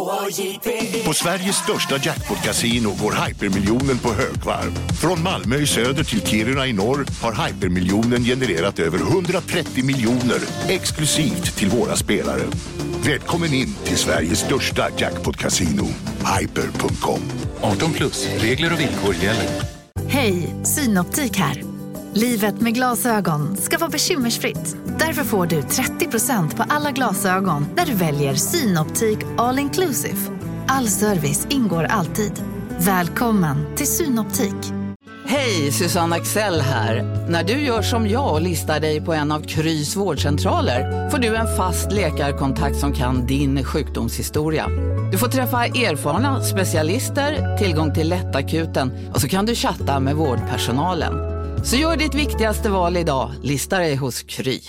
På Sveriges största jackpot-casino går Hypermiljonen på högvarv. Från Malmö i söder till Kiruna i norr har Hypermiljonen genererat över 130 miljoner exklusivt till våra spelare. Välkommen in till Sveriges största jackpot-casino, hyper.com. 18+, regler och villkor gäller. Hej, Synoptik här. Livet med glasögon ska vara bekymmersfritt. Därför får du 30% på alla glasögon när du väljer Synoptik All Inclusive. All service ingår alltid. Välkommen till Synoptik. Hej, Susanne Axel här. När du gör som jag och listar dig på en av Krys vårdcentraler får du en fast läkarkontakt som kan din sjukdomshistoria. Du får träffa erfarna specialister, tillgång till lättakuten och så kan du chatta med vårdpersonalen. Så gör ditt viktigaste val idag, lista dig hos Kry.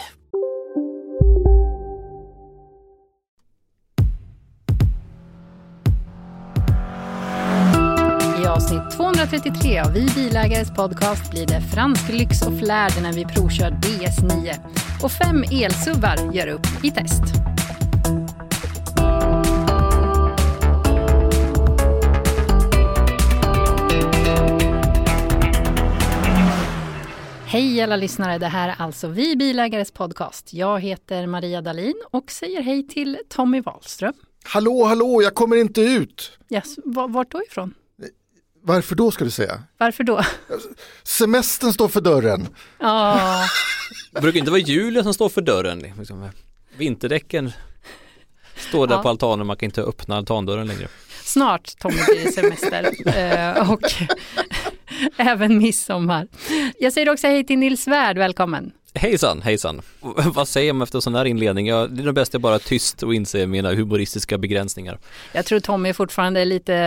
I avsnitt 233 av Vi bilägares podcast blir det fransk lyx och flärd när vi provkör DS9. Och 5 elsubbar gör upp i test. Hej alla lyssnare, det här är alltså Vi bilägares podcast. Jag heter Maria Dahlin och säger hej till Tommy Wahlström. Hallå, jag kommer inte ut. Yes, vart då ifrån? Varför då ska du säga? Varför då? Semestern står för dörren. Ja. Det brukar inte vara julen som står för dörren. Liksom. Vinterdäcken står där på altanen och man kan inte öppna altandörren längre. Snart, Tommy, blir det semester. Och även midsommar. Jag säger också hej till Nils Svärd, välkommen. Hejsan. Vad säger man efter sån här inledning? Det är det bästa att bara tyst och inse mina humoristiska begränsningar. Jag tror Tommy fortfarande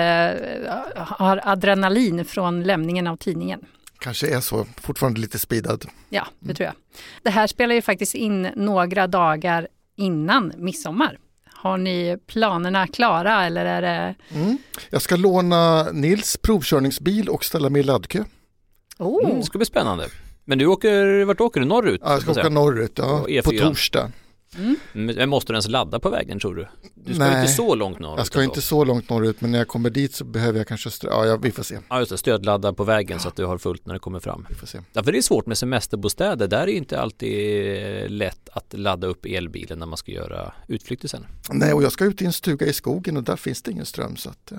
har adrenalin från lämningen av tidningen. Kanske är så, fortfarande lite speedad. Ja, det tror jag. Det här spelar ju faktiskt in några dagar innan midsommar. Har ni planerna klara eller är det... Jag ska låna Nils provkörningsbil och ställa mig i laddkö. Det ska bli spännande. Men vart åker du? Norrut? Ja, jag ska åka norrut, på torsdag. Men måste du ens ladda på vägen, tror du? Du ska inte så långt norrut. Jag ska inte så långt norrut, men när jag kommer dit så behöver jag kanske... vi får se. Ja, just det. Stödladda på vägen så att du har fullt när det kommer fram. Vi får se. Ja, för det är svårt med semesterbostäder. Där är ju inte alltid lätt att ladda upp elbilen när man ska göra utflykter sen. Nej, och jag ska ut i en stuga i skogen och där finns det ingen ström, så att...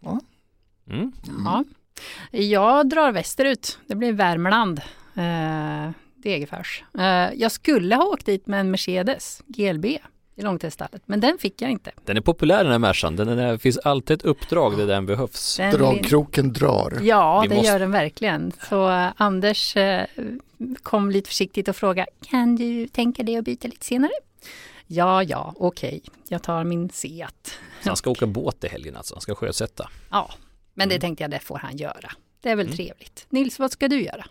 Ja. Jag drar västerut. Det blir Värmland. Degerfors. Jag skulle ha åkt dit med en Mercedes GLB i långteststallet, men den fick jag inte. Den är populär, den här Mercan. Det finns alltid ett uppdrag där den behövs. Dragkroken drar. Ja, gör den verkligen. Så Anders kom lite försiktigt och frågade, kan du tänka dig att byta lite senare? Ja, okej. Jag tar min Seat. Så han ska åka båt i helgen alltså, han ska sjösätta. Ja, men det tänkte jag, det får han göra. Det är väl trevligt. Nils, vad ska du göra?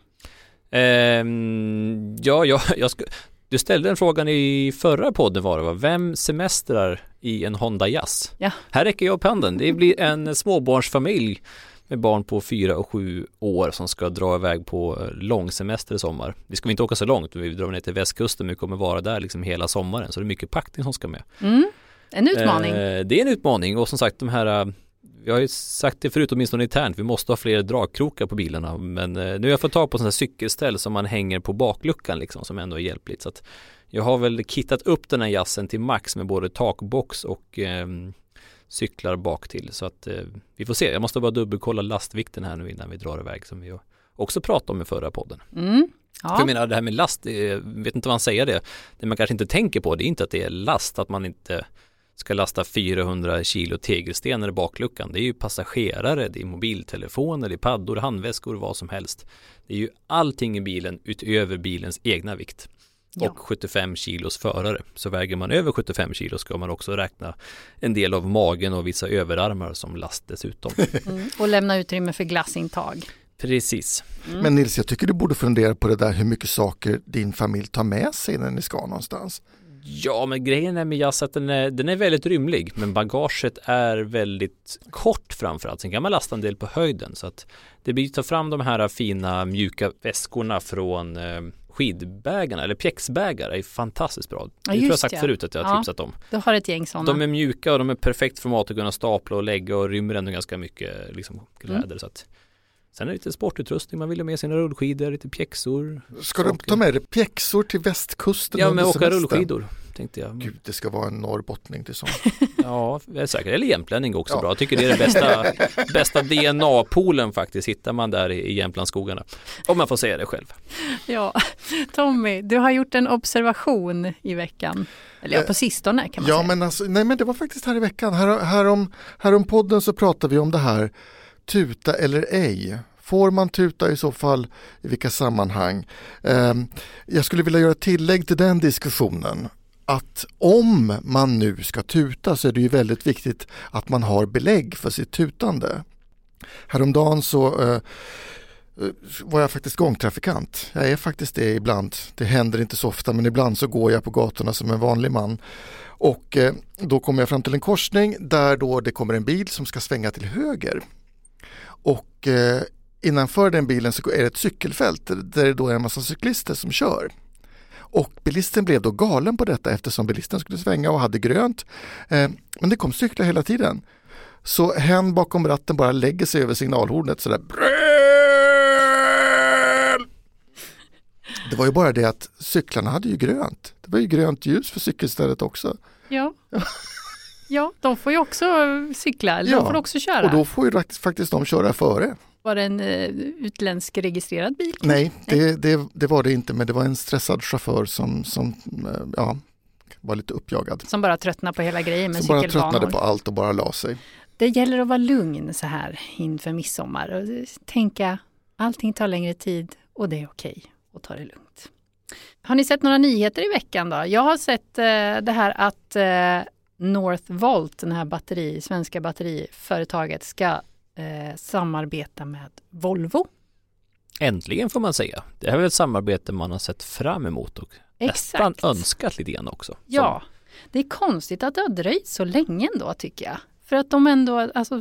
Du ställde en frågan i förra podden var. Vem semestrar i en Honda Jazz? Ja. Här räcker jag upp handen. Det blir en småbarnsfamilj med barn på 4 och 7 år som ska dra iväg på långsemester i sommar. Vi ska inte åka så långt, vi drar ner till västkusten, men vi kommer vara där liksom hela sommaren, så det är mycket packning som ska med. En utmaning. Det är en utmaning, och som sagt de här... Vi har ju sagt det förut, åtminstone internt, vi måste ha fler dragkrokar på bilarna, men nu har jag fått ta på sådana här cykelställ som man hänger på bakluckan liksom, som ändå är hjälpligt. Så att jag har väl kittat upp den här Jazzen till max med både takbox och cyklar bak till, så att vi får se. Jag måste bara dubbelkolla lastvikten här nu innan vi drar iväg, som vi också pratade om i förra podden. Ja. För jag menar, det här med last, vet inte vad man säger det man kanske inte tänker på, det är inte att det är last, att man inte ska lasta 400 kilo tegelstenar i bakluckan. Det är ju passagerare, det är mobiltelefoner, det är paddor, handväskor, vad som helst. Det är ju allting i bilen utöver bilens egna vikt. Ja. Och 75 kilos förare. Så väger man över 75 kilo ska man också räkna en del av magen och vissa överarmar som last dessutom. Och lämna utrymme för glassintag. Precis. Men Nils, jag tycker du borde fundera på det där, hur mycket saker din familj tar med sig när ni ska någonstans. Ja, men grejen är med jazz att den är väldigt rymlig, men bagaget är väldigt kort framförallt. Sen kan man lasta en del på höjden, så att det blir ta fram de här fina mjuka väskorna från skidbägarna eller pjäxbägare är fantastiskt bra. Ja, det tror jag sagt förut att jag har tipsat om. Du har ett gäng sådana. De är mjuka och de är perfekt format att kunna stapla och lägga och rymmer ändå ganska mycket liksom, kläder. Så att, sen är det lite sportutrustning, man vill ha med sina rullskidor, lite pjäxor. Ska de ta med det pjäxor till västkusten? Ja, men åka rullskidor tänkte jag. Gud, det ska vara en norrbottning till sånt. Ja, jag är säker. Eller jämtlänning också bra. Jag tycker det är den bästa DNA-poolen faktiskt. Hittar man där i Jämtlandsskogarna. Om man får säga det själv. Ja, Tommy, du har gjort en observation i veckan. Eller på sistone kan man säga. Men alltså, nej, men det var faktiskt här i veckan. Här om podden så pratar vi om det här tuta eller ej. Får man tuta i så fall i vilka sammanhang? Jag skulle vilja göra tillägg till den diskussionen. Att om man nu ska tuta så är det ju väldigt viktigt att man har belägg för sitt tutande. Häromdagen så var jag faktiskt gångtrafikant. Jag är faktiskt det ibland. Det händer inte så ofta, men ibland så går jag på gatorna som en vanlig man. Och då kommer jag fram till en korsning där då det kommer en bil som ska svänga till höger. Och innanför den bilen så är det ett cykelfält där det då är en massa cyklister som kör. Och bilisten blev då galen på detta eftersom bilisten skulle svänga och hade grönt. Men det kom cyklar hela tiden. Så hen bakom ratten bara lägger sig över signalhornet sådär. Det var ju bara det att cyklarna hade ju grönt. Det var ju grönt ljus för cykelstället också. Ja, de får ju också cykla. Eller de får också köra. Och då får ju faktiskt de köra före. Var det en utländsk registrad bil? Nej, det var det inte, men det var en stressad chaufför som var lite uppjagad. Som bara tröttnade på hela grejen med cykelbanor. cykelbanor. Som bara tröttnade på allt och bara la sig. Det gäller att vara lugn så här inför midsommar och tänka allting tar längre tid och det är okej att ta det lugnt. Har ni sett några nyheter i veckan då? Jag har sett det här att Northvolt, den här svenska batteriföretaget, ska samarbeta med Volvo. Äntligen får man säga. Det är väl ett samarbete man har sett fram emot och nästan önskat lite grann också. Ja, det är konstigt att det har dröjt så länge ändå tycker jag. För att de ändå, alltså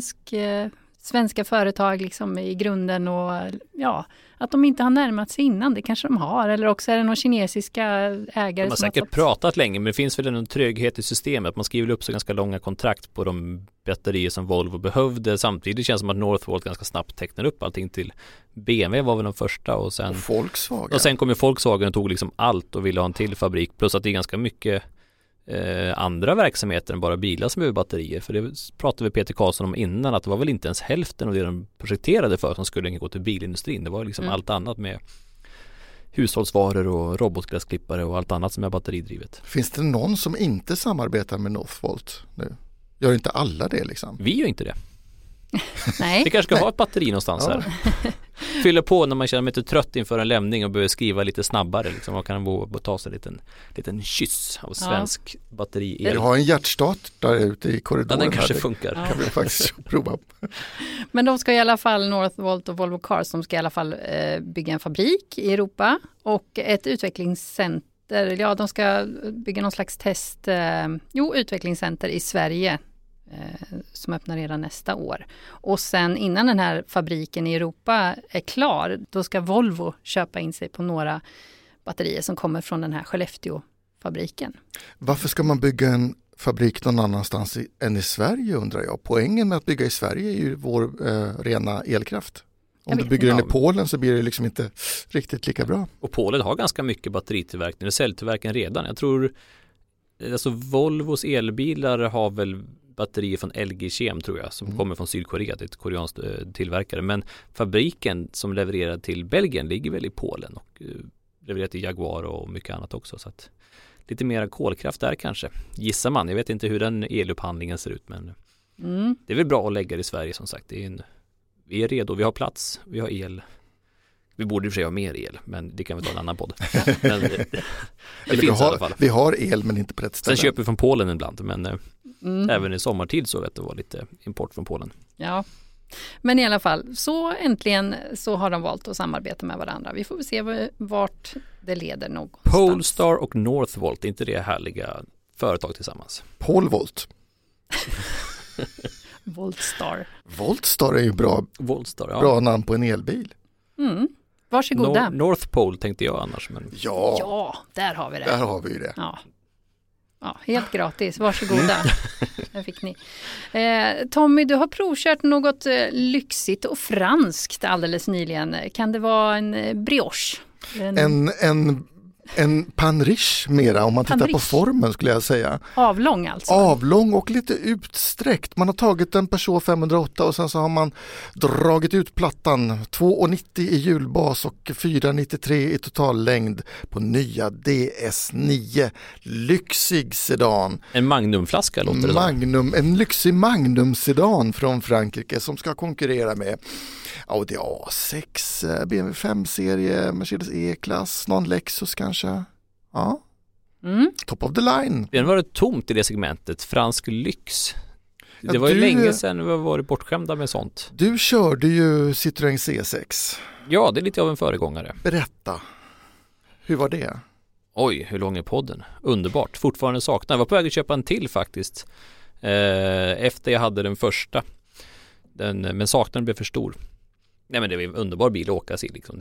svenska företag liksom i grunden och att de inte har närmat sig innan, det kanske de har. Eller också är det några kinesiska ägare de har som säkert pratat länge, men det finns väl en tröghet i systemet. Man skriver upp så ganska långa kontrakt på de batterier som Volvo behövde. Samtidigt känns det som att Northvolt ganska snabbt tecknar upp allting till BMW var väl de första och sen Volkswagen. Och sen kom ju Volkswagen och tog liksom allt och ville ha en till fabrik. Plus att det är ganska mycket andra verksamheter än bara bilar som behöver batterier. För det pratade vi Peter Karlsson om innan, att det var väl inte ens hälften av det de projekterade för som skulle gå till bilindustrin. Det var liksom allt annat med hushållsvaror och robotgräsklippare och allt annat som är batteridrivet. Finns det någon som inte samarbetar med Northvolt nu? Gör inte alla det liksom? Vi gör inte det. Nej. Vi kanske ska ha ett batteri någonstans här. Fyller på när man känner sig lite trött inför en lämning och behöver skriva lite snabbare. Liksom. Man kan ta sig en liten kyss av svensk batteri. Jag har en hjärtstart där ute i korridoren. Ja, den kanske funkar. Kan vi faktiskt prova. Men de ska i alla fall, Northvolt och Volvo Cars, de ska i alla fall bygga en fabrik i Europa och ett utvecklingscenter. Ja, de ska bygga någon slags utvecklingscenter i Sverige som öppnar redan nästa år. Och sen innan den här fabriken i Europa är klar, då ska Volvo köpa in sig på några batterier som kommer från den här Skellefteå-fabriken. Varför ska man bygga en fabrik någon annanstans än i Sverige undrar jag? Poängen med att bygga i Sverige är ju vår rena elkraft. Om du bygger den i Polen så blir det liksom inte riktigt lika bra. Och Polen har ganska mycket batteritillverkning och celltillverkning redan. Jag tror alltså Volvos elbilar har väl batterier från LG Chem tror jag som kommer från Sydkorea, det är ett koreanskt tillverkare, men fabriken som levererar till Belgien ligger väl i Polen och levererar till Jaguar och mycket annat också, så att lite mer kolkraft där kanske, gissar man. Jag vet inte hur den elupphandlingen ser ut, men det är väl bra att lägga det i Sverige som sagt. Vi är redo, vi har plats, vi har el. Vi borde i och för sig ha mer el, men det kan vi ta en annan podd. Men det finns i alla fall. Vi har el men inte på rätt ställe. Sen köper vi från Polen ibland, men även i sommartid så att det var lite import från Polen. Ja, men i alla fall, så äntligen så har de valt att samarbeta med varandra. Vi får väl se vart det leder någonstans. Polestar och Northvolt, är inte det härliga företag tillsammans? Polvolt. Voltstar. Voltstar är ju bra, Voltstar, bra namn på en elbil. Varsågoda. North Pole tänkte jag annars. Men... Ja, där har vi det. Där har vi det. Ja, helt gratis. Varsågoda. Där fick ni. Tommy, du har provkört något lyxigt och franskt alldeles nyligen. Kan det vara en brioche? En panriche mera, om man tittar på formen skulle jag säga. Avlång alltså? Avlång och lite utsträckt. Man har tagit en Peugeot 508 och sen så har man dragit ut plattan 2,90 i hjulbas och 4,93 i totallängd på nya DS9. Lyxig sedan. En Magnumflaska låter det som. En lyxig Magnum-sedan från Frankrike som ska konkurrera med Audi A6, BMW 5-serie, Mercedes E-klass, någon Lexus kanske. Ja. Top of the line. Den var det tomt i det segmentet, fransk lyx. Det var ju länge sedan vi har varit bortskämda med sånt. Du körde ju Citroën C6. Ja, det är lite av en föregångare. Berätta. Hur var det? Oj, hur lång är podden? Underbart. Fortfarande saknar. Jag var på väg att köpa en till faktiskt. Efter jag hade den första. Men saknaden blev för stor. Nej, men det var en underbar bil att åka sig liksom.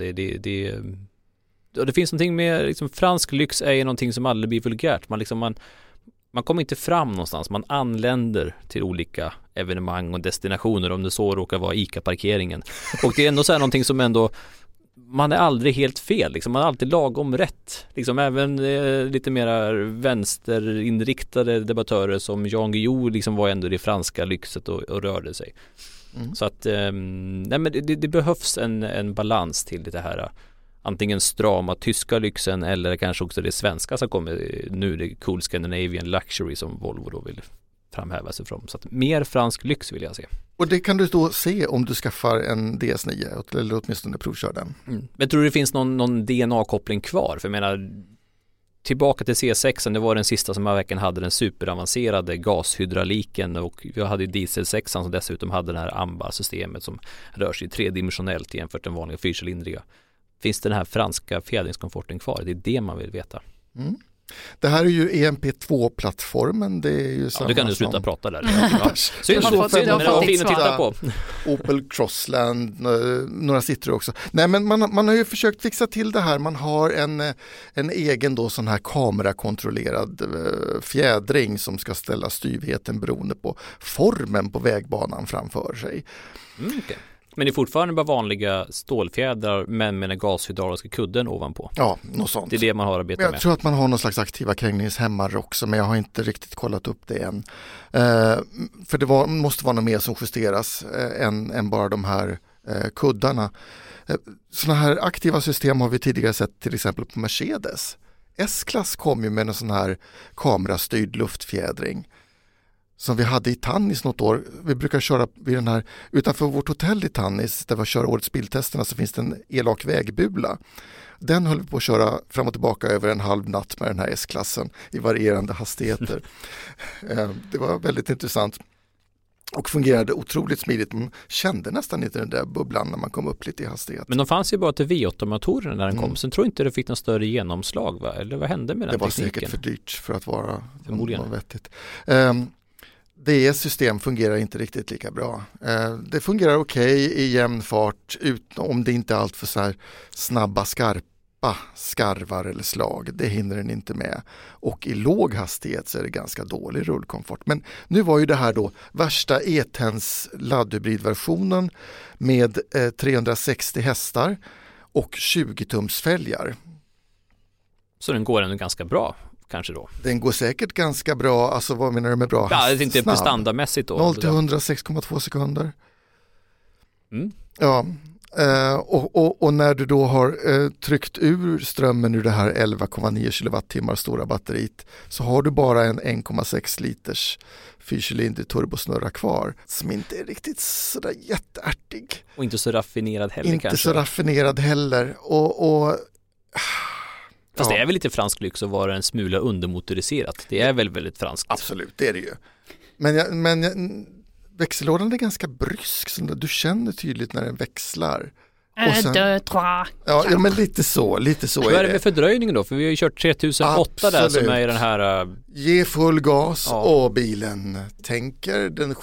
Det finns någonting med liksom, fransk lyx är ju någonting som aldrig blir vulgärt. Man kommer inte fram någonstans. Man anländer till olika evenemang och destinationer, om det så råkar vara ICA-parkeringen. Och det är ändå så här någonting som ändå, man är aldrig helt fel. Liksom. Man är alltid lagom rätt. Liksom, även lite mer vänsterinriktade debattörer som Jan Guillou liksom var ändå det franska lyxet och rörde sig. Så att nej, men det behövs en balans till det här, antingen strama tyska lyxen eller kanske också det svenska som kommer nu, det cool Scandinavian luxury som Volvo då vill framhäva sig från. Så att mer fransk lyx vill jag se. Och det kan du då se om du skaffar en DS9 eller åtminstone provkör den. Men tror du det finns någon DNA-koppling kvar? För jag menar, tillbaka till C6, det var den sista som verkligen hade den superavancerade gashydrauliken, och vi hade ju diesel 6 som dessutom hade det här AMBA-systemet som rör sig tredimensionellt jämfört med den vanliga fyrcylindriga. Finns den här franska fjädringskomforten kvar? Det är det man vill veta. Det här är ju EMP2-plattformen. Det är ju samma. Du kan du sluta prata där. Opel Crossland, några Citroën också. Nej, men man har ju försökt fixa till det här. Man har en egen då sån här kamerakontrollerad fjädring som ska ställa styvheten beroende på formen på vägbanan framför sig. Okay. Men det är fortfarande bara vanliga stålfjädrar men med den gashydrauliska kudden ovanpå. Ja, något sånt. Det är det man har att arbeta med. Jag tror att man har någon slags aktiva krängningshämmare också, men jag har inte riktigt kollat upp det än. För det måste vara något mer som justeras än bara de här kuddarna. Sådana här aktiva system har vi tidigare sett till exempel på Mercedes. S-klass kom ju med en sån här kamerastyrd luftfjädring som vi hade i Tannis något år. Vi brukar köra vid den här, utanför vårt hotell i Tannis där vi kör årets biltesterna, så finns det en elak vägbula. Den höll vi på att köra fram och tillbaka över en halv natt med den här S-klassen i varierande hastigheter. Det var väldigt intressant och fungerade otroligt smidigt. Man kände nästan inte den där bubblan när man kom upp lite i hastighet. Men de fanns ju bara till V8-motorer när den kom. Sen tror inte det fick någon större genomslag, va? Eller vad hände med den tekniken? Det var säkert för dyrt för att vara något vettigt. DS-system fungerar inte riktigt lika bra. Det fungerar okej i jämn fart om det inte är allt för så här snabba skarvar eller slag. Det hinner den inte med. Och i låg hastighet så är det ganska dålig rullkomfort. Men nu var ju det här då värsta E-Tens laddhybridversionen med 360 hästar och 20-tums fälgar. Så den går ändå ganska bra? Kanske då. Den går säkert ganska bra, alltså vad menar du med bra? Ja, det är inte standardmässigt då. 0 till 100 6,2 sekunder. Ja, och när du då har tryckt ur strömmen ur det här 11,9 kilowattimmar stora batteriet så har du bara en 1,6 liters fyrcylindrig turbosnurra kvar som inte är riktigt sådär jätteärtig. Och inte så raffinerad heller inte kanske. Inte så raffinerad heller Fast det är väl lite fransk lyx att vara en smula undermotoriserat. Det är väl väldigt franskt. Absolut, det är det ju. Men växellådan är ganska brysk. Du känner tydligt när den växlar. Ja, men lite så Vad är det med fördröjningen då? För vi har ju kört 3008 där som är den här... Ge full gas och bilen tänker. Den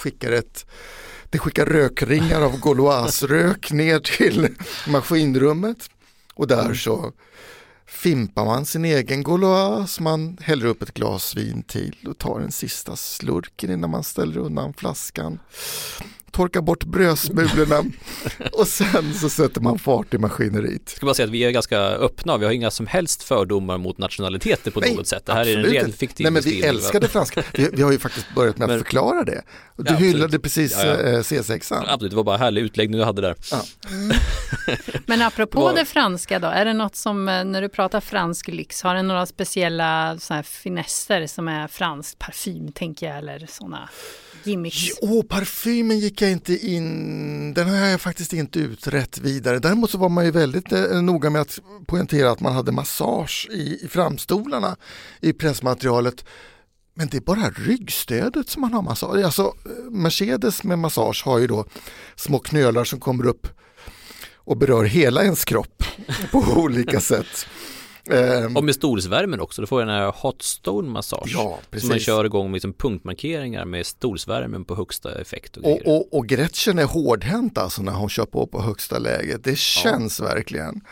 skickar rökringar av Gauloise-rök ner till maskinrummet. Och där så fimpar man sin egen Gauloise, man häller upp ett glas vin till och tar en sista slurken innan man ställer undan flaskan. Torkar bort brödsmulorna och sen så sätter man fart i maskineriet. Jag ska bara säga att vi är ganska öppna. Vi har inga som helst fördomar mot nationaliteter på något sätt. Det här är en ren fiktiv Nej, men vi älskade franska. Vi har ju faktiskt börjat med att förklara det. Och du hyllade precis C6. Absolut, det var bara härlig utläggning du hade där. Ja. Men apropå det franska då, är det något som, när du pratar fransk lyx, har det några speciella så här finesser som är fransk parfym, tänker jag, eller sådana gimmicks? Parfymen gick jag inte in, den har jag faktiskt inte utrett vidare. Däremot så var man ju väldigt noga med att poängtera att man hade massage i framstolarna i pressmaterialet. Men det är bara ryggstödet som man har massage. Alltså Mercedes med massage har ju då små knölar som kommer upp och berör hela ens kropp på olika sätt. Och med stolsvärmen också, då får jag en hot stone massage. Ja, precis. Så man kör igång med liksom punktmarkeringar med stolsvärmen på högsta effekt. Och Gretchen är hårdhänt alltså när hon kör på högsta läget. Det känns verkligen.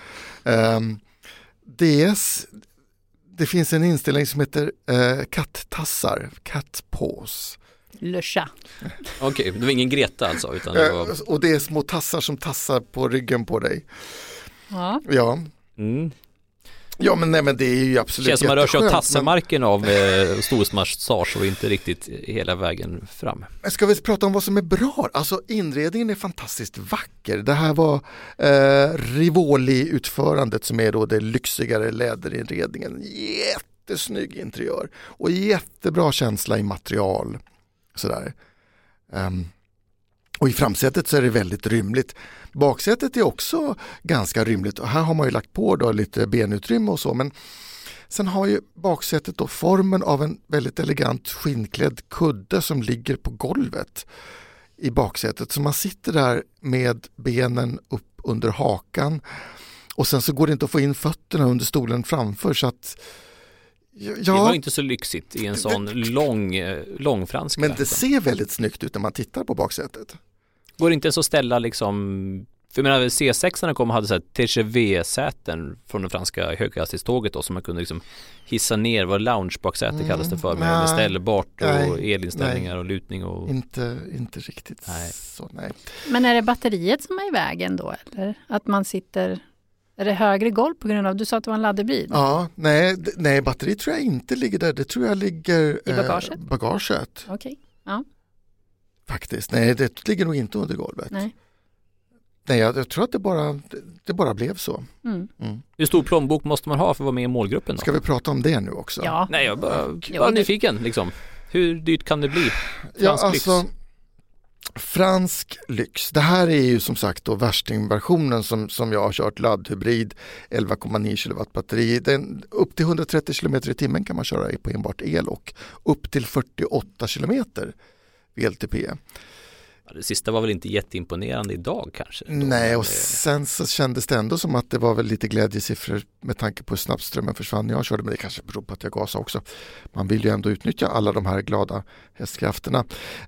Det finns en inställning som heter kattassar, cat paws. Le chat. Okej, det var ingen Greta alltså. Utan det var... Och det är små tassar som tassar på ryggen på dig. Ja. Mm. Ja, men det är ju absolut känns som man rör sig av tassemarken men... av storsmassage och inte riktigt hela vägen fram. Ska vi prata om vad som är bra? Alltså inredningen är fantastiskt vacker. Det här var Rivoli-utförandet som är då det lyxigare läderinredningen. Jättesnygg interiör och jättebra känsla i material. Sådär. Och i framsätet så är det väldigt rymligt. Baksätet är också ganska rymligt och här har man ju lagt på då lite benutrymme och så, men sen har ju baksätet då formen av en väldigt elegant skinnklädd kudde som ligger på golvet i baksätet. Så man sitter där med benen upp under hakan och sen så går det inte att få in fötterna under stolen framför, så att det var inte så lyxigt i en sån lång fransk. Men det ser väldigt snyggt ut när man tittar på baksätet. Går det inte ens att ställa liksom, för jag menar C6 kom och hade så här TGV-säten från det franska höghastighetståget då, som man kunde liksom hissa ner, vad lounge-baksäte kallas det för, med ställbart och elinställningar och lutning och... Inte riktigt så, nej. Men är det batteriet som är i vägen då, eller? Att man sitter... Är det högre golv på grund av, du sa att det var en laddhybrid? Ja, nej, batteriet tror jag inte ligger där. Det tror jag ligger i bagaget. Okej, ja. Faktiskt, nej, det ligger nog inte under golvet. Nej, jag tror att det bara blev så. Hur stor plånbok måste man ha för att vara med i målgruppen då? Ska vi prata om det nu också? Ja. Nej, jag bara nyfiken liksom. Hur dyrt kan det bli? Fransk lyx. Det här är ju som sagt då värstingversionen som jag har kört, laddhybrid, 11,9 kW batteri. Upp till 130 km i timmen kan man köra på enbart el och upp till 48 km VLTP. Ja, det sista var väl inte jätteimponerande idag kanske? Nej, och sen så kändes det ändå som att det var väl lite glädjesiffror med tanke på hur snabbt strömmen försvann när jag körde, men det kanske beror på att jag gasade också. Man vill ju ändå utnyttja alla de här glada hästkrafterna.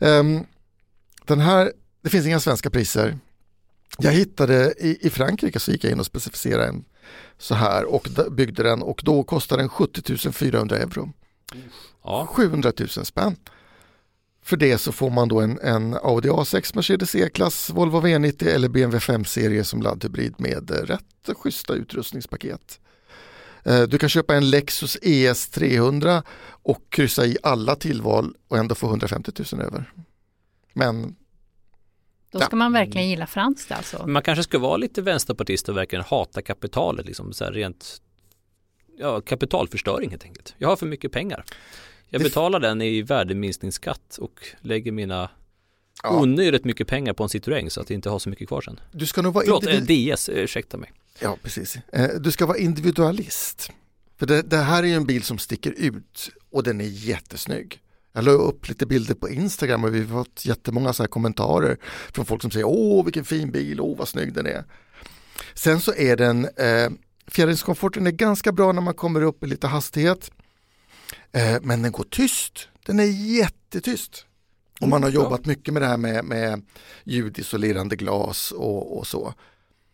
Det finns inga svenska priser. Jag hittade i Frankrike, så gick jag in och specificerade en så här och byggde den, och då kostade den 70 400 euro. Ja. 700 000 spänn. För det så får man då en Audi A6, Mercedes E-klass, Volvo V90 eller BMW 5-serie som laddhybrid med rätt schyssta utrustningspaket. Du kan köpa en Lexus ES300 och kryssa i alla tillval och ändå få 150 000 över. Men då ska man verkligen gilla franskt alltså. Man kanske ska vara lite vänsterpartist och verkligen hata kapitalet, liksom så här rent kapitalförstöring helt enkelt. Jag har för mycket pengar. Jag betalar den i värdeminskningsskatt och lägger mina onödigt mycket pengar på en Citroën så att jag inte har så mycket kvar sen. Du ska nog vara DS, ursäkta mig. Ja, precis. Du ska vara individualist. För det här är ju en bil som sticker ut och den är jättesnygg. Jag la upp lite bilder på Instagram och vi har fått jättemånga så här kommentarer från folk som säger åh vilken fin bil, åh vad snygg den är. Sen så är den, fjärrkomforten är ganska bra när man kommer upp i lite hastighet. Men den går tyst. Den är jättetyst. Och man har jobbat mycket med det här med ljudisolerande glas och så.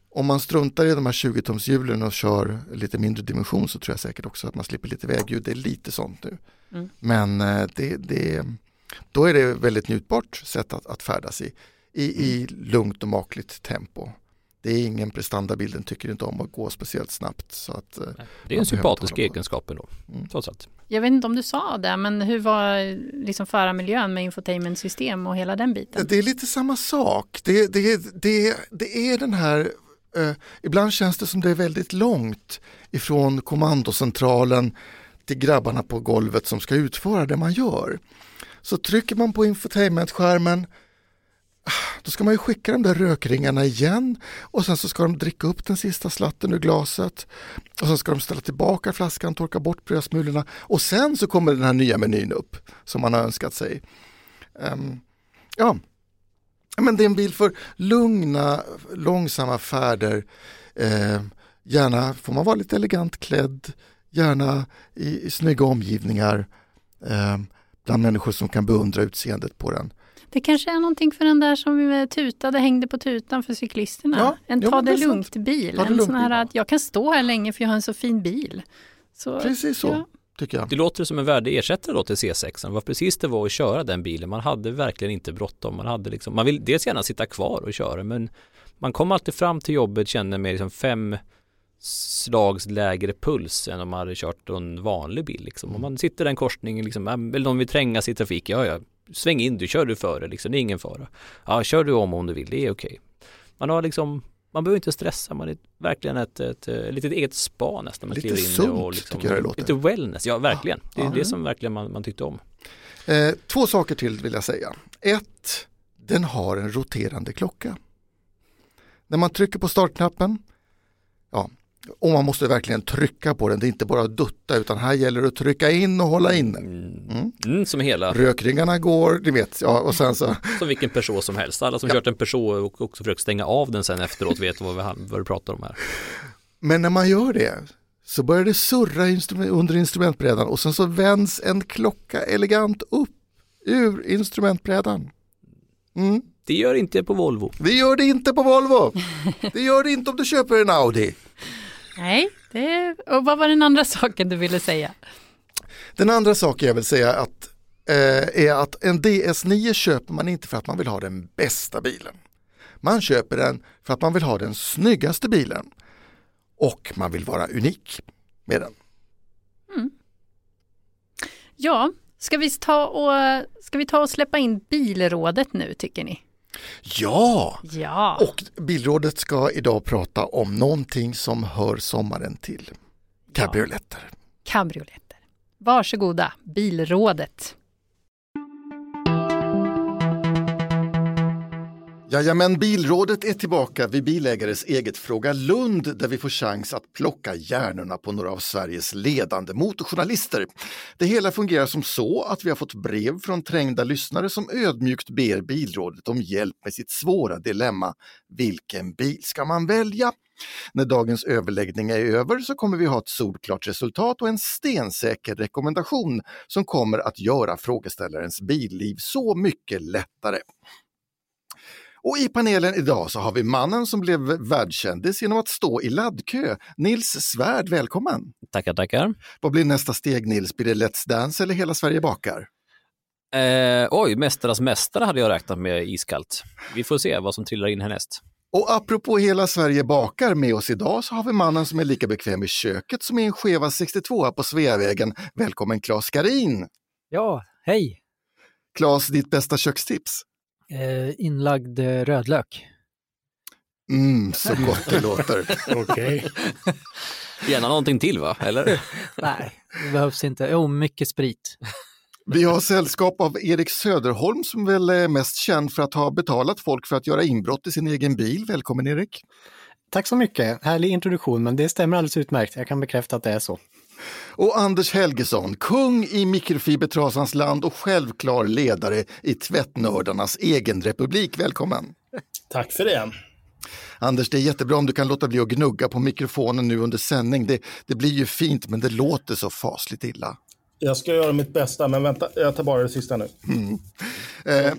Om man struntar i de här 20-tomshjulen och kör lite mindre dimension så tror jag säkert också att man slipper lite vägljud. Det är lite sånt nu. Men då är det väldigt njutbart sätt att färdas i lugnt och makligt tempo. Det är ingen prestandabilden tycker inte om att gå speciellt snabbt. Så att, det är en sympatisk egenskap ändå, trots allt. Jag vet inte om du sa det, men hur var liksom förarmiljön med infotainmentsystem och hela den biten? Det är lite samma sak. Det är den här, ibland känns det som det är väldigt långt ifrån kommandocentralen till grabbarna på golvet som ska utföra det man gör. Så trycker man på infotainmentskärmen, då ska man ju skicka de där rökringarna igen och sen så ska de dricka upp den sista slatten ur glaset och sen ska de ställa tillbaka flaskan, torka bort brödsmulorna och sen så kommer den här nya menyn upp som man har önskat sig. Men det är en bil för lugna, långsamma färder. Gärna får man vara lite elegant klädd, gärna i snygga omgivningar bland människor som kan beundra utseendet på den. Det kanske är någonting för den där som hängde på tutan för cyklisterna. Ja, en ta det lugnt bil. Ta det lugnt sån här att jag kan stå här länge för jag har en så fin bil. Så, precis så, tycker jag. Det låter som en värdig ersättare då till C6. Det var precis det var att köra den bilen. Man hade verkligen inte bråttom. Man vill dels gärna sitta kvar och köra, men man kom alltid fram till jobbet känner med liksom 5 slags lägre puls än om man hade kört en vanlig bil. Liksom. Om man sitter i den korsningen, liksom, eller någon vill trängas i trafik, ja, sväng in, du kör du före, liksom, det är ingen fara. Ja, kör du om du vill, det är okej. Man behöver inte stressa, man är verkligen ett litet eget spa nästan. Man lite sunt, och liksom, tycker jag det låter. Lite wellness, ja verkligen. Det är det som verkligen man tyckte om. 2 saker till vill jag säga. 1, den har en roterande klocka. När man trycker på startknappen, och man måste verkligen trycka på den. Det är inte bara att dutta utan här gäller det att trycka in och hålla inne. Som hela. Rökringarna går, ni vet. Ja, och sen så. Som vilken Peugeot som helst. Alla som kört en Peugeot och också försökt stänga av den sen efteråt vet vad du pratar om här. Men när man gör det så börjar det surra under instrumentbrädan och sen så vänds en klocka elegant upp ur instrumentbrädan. Det gör inte på Volvo. Det gör det inte på Volvo. Det gör det inte om du köper en Audi. Nej, och vad var den andra saken du ville säga? Den andra saken jag vill säga är att en DS9 köper man inte för att man vill ha den bästa bilen. Man köper den för att man vill ha den snyggaste bilen. Och man vill vara unik med den. Ja, ska vi ta och släppa in bilrådet nu tycker ni? Ja, och bilrådet ska idag prata om någonting som hör sommaren till. Cabrioletter. Varsågoda, bilrådet. Jajamän, bilrådet är tillbaka vid bilägares eget Fråga Lund där vi får chans att plocka hjärnorna på några av Sveriges ledande motorjournalister. Det hela fungerar som så att vi har fått brev från trängda lyssnare som ödmjukt ber bilrådet om hjälp med sitt svåra dilemma. Vilken bil ska man välja? När dagens överläggning är över så kommer vi ha ett solklart resultat och en stensäker rekommendation som kommer att göra frågeställarens billiv så mycket lättare. Och i panelen idag så har vi mannen som blev världskändis genom att stå i laddkö. Nils Svärd, välkommen. Tackar. Vad blir nästa steg, Nils? Blir det Let's Dance eller Hela Sverige bakar? Mästarnas mästare hade jag räknat med iskallt. Vi får se vad som trillar in härnäst. Och apropå Hela Sverige bakar med oss idag så har vi mannen som är lika bekväm i köket som i en skeva 62 på Sveavägen. Välkommen Claes Skarin. Ja, hej. Claes, ditt bästa kökstips? Inlagd rödlök. Så gott det låter. Okej. Gärna någonting till va? Eller? Nej, det behövs inte. Mycket sprit. Vi har sällskap av Erik Söderholm som väl är mest känd för att ha betalat folk för att göra inbrott i sin egen bil. Välkommen Erik. Tack så mycket. Härlig introduktion, men det stämmer alldeles utmärkt. Jag kan bekräfta att det är så. Och Anders Helgesson, kung i mikrofibertrasans land och självklar ledare i tvättnördarnas egen republik. Välkommen. Tack för det. Anders, det är jättebra om du kan låta bli att gnugga på mikrofonen nu under sändning. Det blir ju fint, men det låter så fasligt illa. Jag ska göra mitt bästa, men vänta, jag tar bara det sista nu.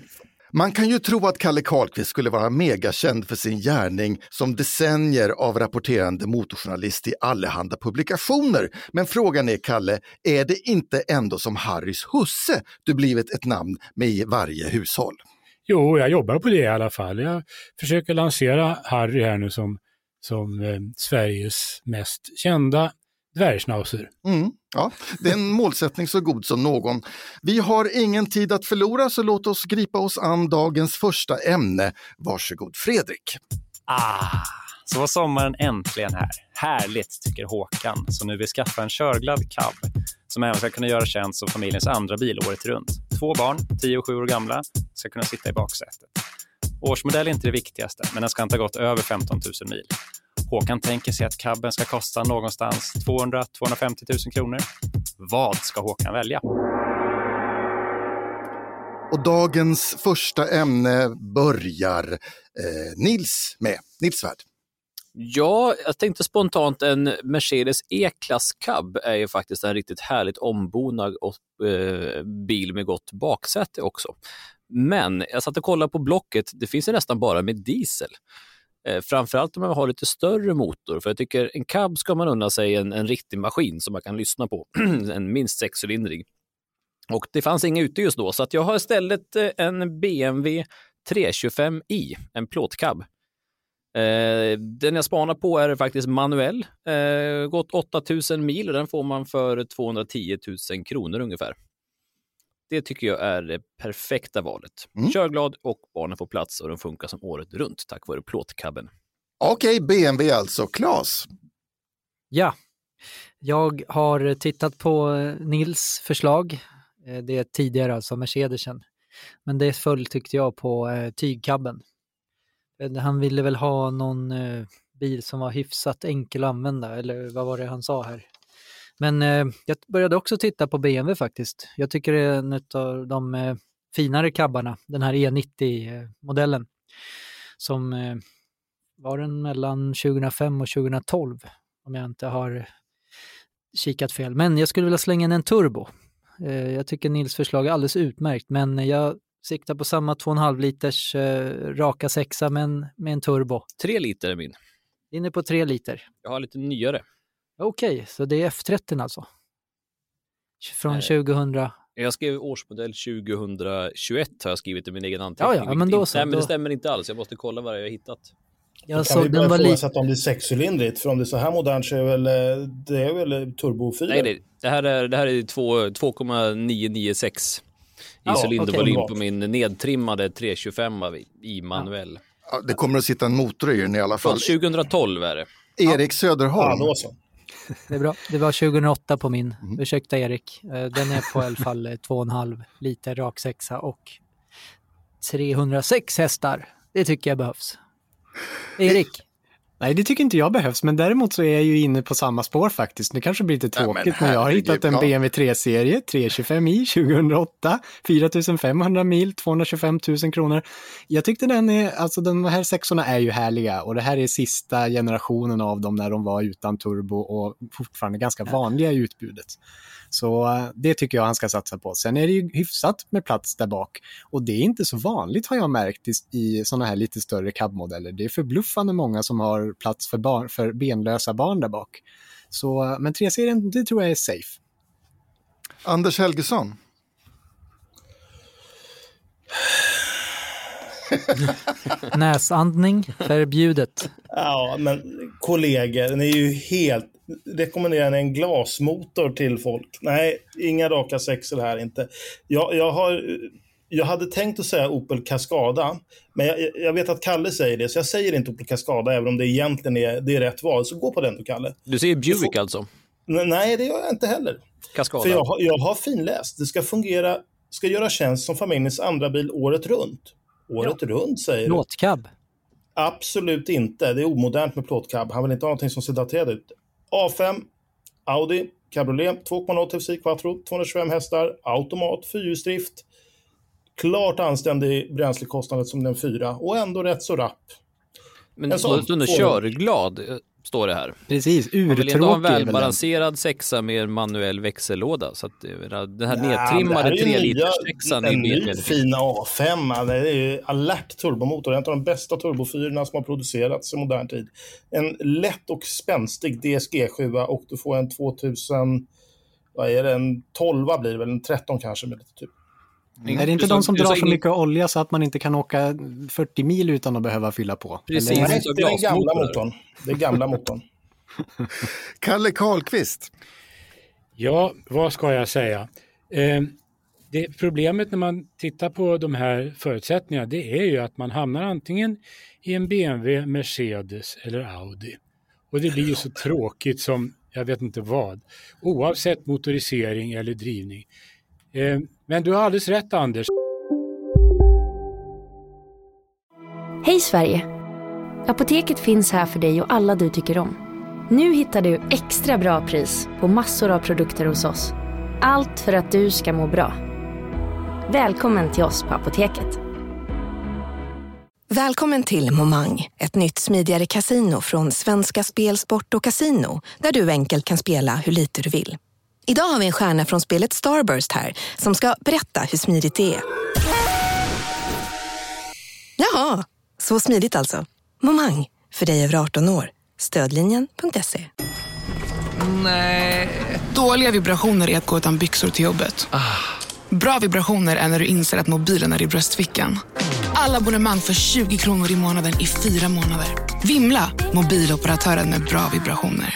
Man kan ju tro att Kalle Karlqvist skulle vara megakänd för sin gärning som decennier av rapporterande motorjournalist i allehanda publikationer. Men frågan är, Kalle, är det inte ändå som Harrys husse du blivit ett namn med i varje hushåll? Jo, jag jobbar på det i alla fall. Jag försöker lansera Harry här nu som Sveriges mest kända dvärgschnauzer. Ja, det är en målsättning så god som någon. Vi har ingen tid att förlora, så låt oss gripa oss an dagens första ämne. Varsågod Fredrik. Så var sommaren äntligen här. Härligt tycker Håkan, så nu vill skaffa en körglad cab som även ska kunna göra tjänst som familjens andra bil året runt. 2 barn, 10 och 7 år gamla, ska kunna sitta i baksätet. Årsmodell är inte det viktigaste, men den ska inte ha gått över 15 000 mil. Håkan tänker sig att cabben ska kosta någonstans 200-250 000 kronor. Vad ska Håkan välja? Och dagens första ämne börjar Nils Svärd. Ja, jag tänkte spontant en Mercedes E-klass cab är ju faktiskt en riktigt härligt ombonad bil med gott baksäte också. Men jag satt och kollade på Blocket, det finns ju nästan bara med diesel. Framförallt om man har lite större motor, för jag tycker en cab ska man unna sig en riktig maskin som man kan lyssna på, en minst 6-cylindrig. Och det fanns inga ute just då, så att jag har istället en BMW 325i, en plåtcab. Den jag spanar på är faktiskt manuell, gått 8000 mil och den får man för 210 000 kronor ungefär. Det tycker jag är det perfekta valet. Körglad och barnen får plats och den funkar som året runt tack vare plåtkabben. Okej, BMW alltså. Claes? Ja, jag har tittat på Nils förslag. Det är tidigare alltså Mercedesen. Men det föll tyckte jag på tygkabben. Han ville väl ha någon bil som var hyfsat enkel att använda, eller vad var det han sa här? Men jag började också titta på BMW faktiskt. Jag tycker det är en av de finare kabbarna, den här E90-modellen. Som var den mellan 2005 och 2012, om jag inte har kikat fel. Men jag skulle vilja slänga in en turbo. Jag tycker Nils förslag är alldeles utmärkt, men jag siktar på samma 2,5 liters raka sexa men med en turbo. 3 liter är min. Inne på 3 liter. Jag har lite nyare. Okej, så det är F30 alltså? Från 2000... Jag skrev årsmodell 2021 har jag skrivit i min egen anteckning. Ja, men då så. Nej, men det stämmer inte alls. Jag måste kolla vad jag har hittat. Jag kan vi börja ifrågasätta om det är 6-cylindrigt? För om det är så här modernt så är det är väl turbo 4? Nej, det här är 2,996 i cylindervolym på min nedtrimmade 325 i manuell. Ja, det kommer att sitta en motor i den i alla fall. 2012 är det. Erik Söderholm. Ja, då så. Det är bra. Det var 2008 på min. Ursäkta Erik. Den är på i alla fall 2,5 liter rak sexa och 306 hästar. Det tycker jag behövs. Erik? Nej, det tycker inte jag behövs, men däremot så är jag ju inne på samma spår faktiskt. Det kanske blir lite tråkigt, men jag har hittat en BMW 3-serie, 325i, 2008, 4500 mil, 225 000 kronor. Jag tyckte de här sexorna är ju härliga och det här är sista generationen av dem när de var utan turbo och fortfarande ganska vanliga i utbudet. Så det tycker jag han ska satsa på. Sen är det ju hyfsat med plats där bak. Och det är inte så vanligt har jag märkt i såna här lite större cabmodeller. Det är förbluffande många som har plats för benlösa barn där bak. Så, men 3-serien, det tror jag är safe. Anders Helgesson. Näsandning förbjudet. Ja, men kollegor, ni är ju helt... Rekommenderar en glasmotor till folk. Nej, inga raka sexor här inte. Jag hade tänkt att säga Opel Cascada, men jag vet att Kalle säger det, så jag säger inte Opel Cascada, även om det egentligen är rätt val. Så gå på den du, Kalle. Du säger Buick alltså? Nej, det gör jag inte heller. Cascada? För jag har finläst. Det ska göra tjänst som familjens andra bil året runt. Året runt, säger du. Plåtcab? Absolut inte. Det är omodernt med plåtcab. Han vill inte ha någonting som ser daterat ut. A5, Audi, Cabriolet, 2.0 TFSI Quattro, 225 hästar, automat, fyrhjulsdrift. Klart anständig bränslekostnad som den 4 och ändå rätt så rapp. Men så körglad, står det här. Precis, urtråkig. Man vill inte ha en välbalanserad sexa med manuell växellåda. Så att den här nedtrimmade 3-liters-sexan är en ny fin A5. Det är ju alert turbomotor. En av de bästa turbofyrorna som har producerats i modern tid. En lätt och spänstig DSG-7 och du får en 2000, vad är det, en 12 blir det väl, en 13 kanske med lite typ. Är det inte de som drar så mycket olja så att man inte kan åka 40 mil utan att behöva fylla på? Precis, det är den gamla motorn. Det är gamla motorn. Kalle Karlqvist. Ja, vad ska jag säga? Problemet när man tittar på de här förutsättningarna, det är ju att man hamnar antingen i en BMW, Mercedes eller Audi. Och det blir ju så tråkigt som jag vet inte vad. Oavsett motorisering eller drivning. Men du har alldeles rätt, Anders. Hej Sverige! Apoteket finns här för dig och alla du tycker om. Nu hittar du extra bra pris på massor av produkter hos oss. Allt för att du ska må bra. Välkommen till oss på Apoteket. Välkommen till Momang, ett nytt smidigare kasino från Svenska Spel, Sport och Casino, där du enkelt kan spela hur lite du vill. Idag har vi en stjärna från spelet Starburst här som ska berätta hur smidigt det är. Jaha, så smidigt alltså. Momang, för dig över 18 år. Stödlinjen.se. Nej. Dåliga vibrationer är att gå utan byxor till jobbet. Bra vibrationer är när du inser att mobilen är i bröstfickan. Alla abonnemang för 20 kronor i månaden i 4 månader. Vimla, mobiloperatören med bra vibrationer.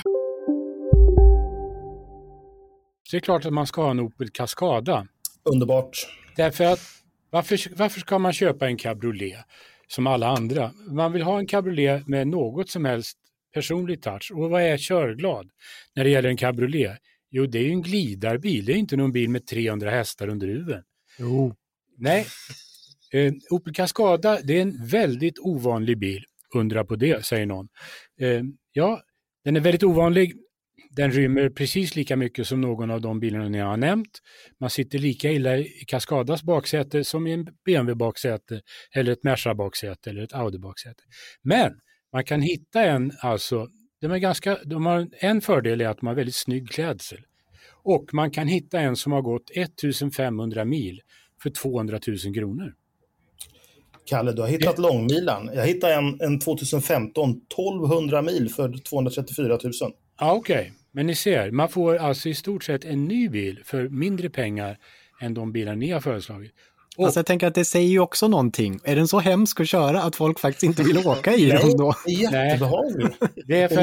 Så det är klart att man ska ha en Opel Cascada. Underbart. Därför att varför ska man köpa en cabriolet som alla andra? Man vill ha en cabriolet med något som helst personlig touch. Och vad är körglad när det gäller en cabriolet? Jo, det är ju en glidarbil. Det är inte någon bil med 300 hästar under huven. Jo. Nej, Opel Cascada, det är en väldigt ovanlig bil. Undra på det, säger någon. Ja, den är väldigt ovanlig. Den rymmer precis lika mycket som någon av de bilarna ni har nämnt. Man sitter lika illa i Cascadas baksäte som i en BMW-baksäte eller ett Merca-baksäte eller ett Audi-baksäte. Men man kan hitta en, alltså, de har en fördel är att de har väldigt snygg klädsel. Och man kan hitta en som har gått 1500 mil för 200 000 kronor. Kalle, du har hittat långmilan. Jag hittade en 2015 1200 mil för 234 000. Ja, okej. Men ni ser, man får alltså i stort sett en ny bil för mindre pengar än de bilar ni har föreslagit. Alltså jag tänker att det säger ju också någonting. Är den så hemsk att köra att folk faktiskt inte vill åka i den då? Nej, jättebehagligt. Det är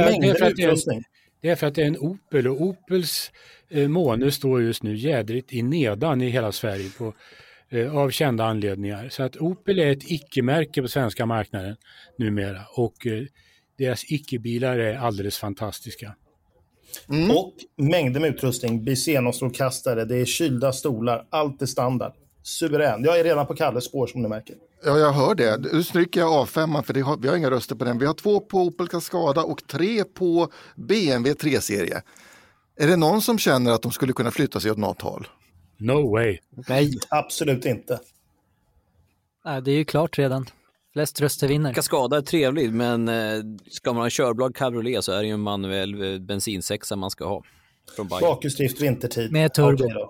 för att det är en Opel, och Opels måne står just nu jädrigt i nedan i hela Sverige av kända anledningar. Så att Opel är ett icke-märke på svenska marknaden numera, och deras icke-bilar är alldeles fantastiska. Och mängder med utrustning, Bisenos-strålkastare, det är kylda stolar, allt är standard. Suverän. Jag är redan på Kalles spår som ni märker. Ja, jag hör det. Nu stryker jag A5 för vi har inga röster på den. Vi har 2 på Opel Cascada och 3 på BMW 3-serie. Är det någon som känner att de skulle kunna flytta sig åt något håll? No way. Nej. Absolut inte. Nej, det är ju klart redan. Flest röster vinner. Cascada är trevligt, men ska man ha en körblad cabriolet så är det ju en manuell bensinsexa man ska ha. Bakhjulsdrift vintertid. Med turbo. Okay,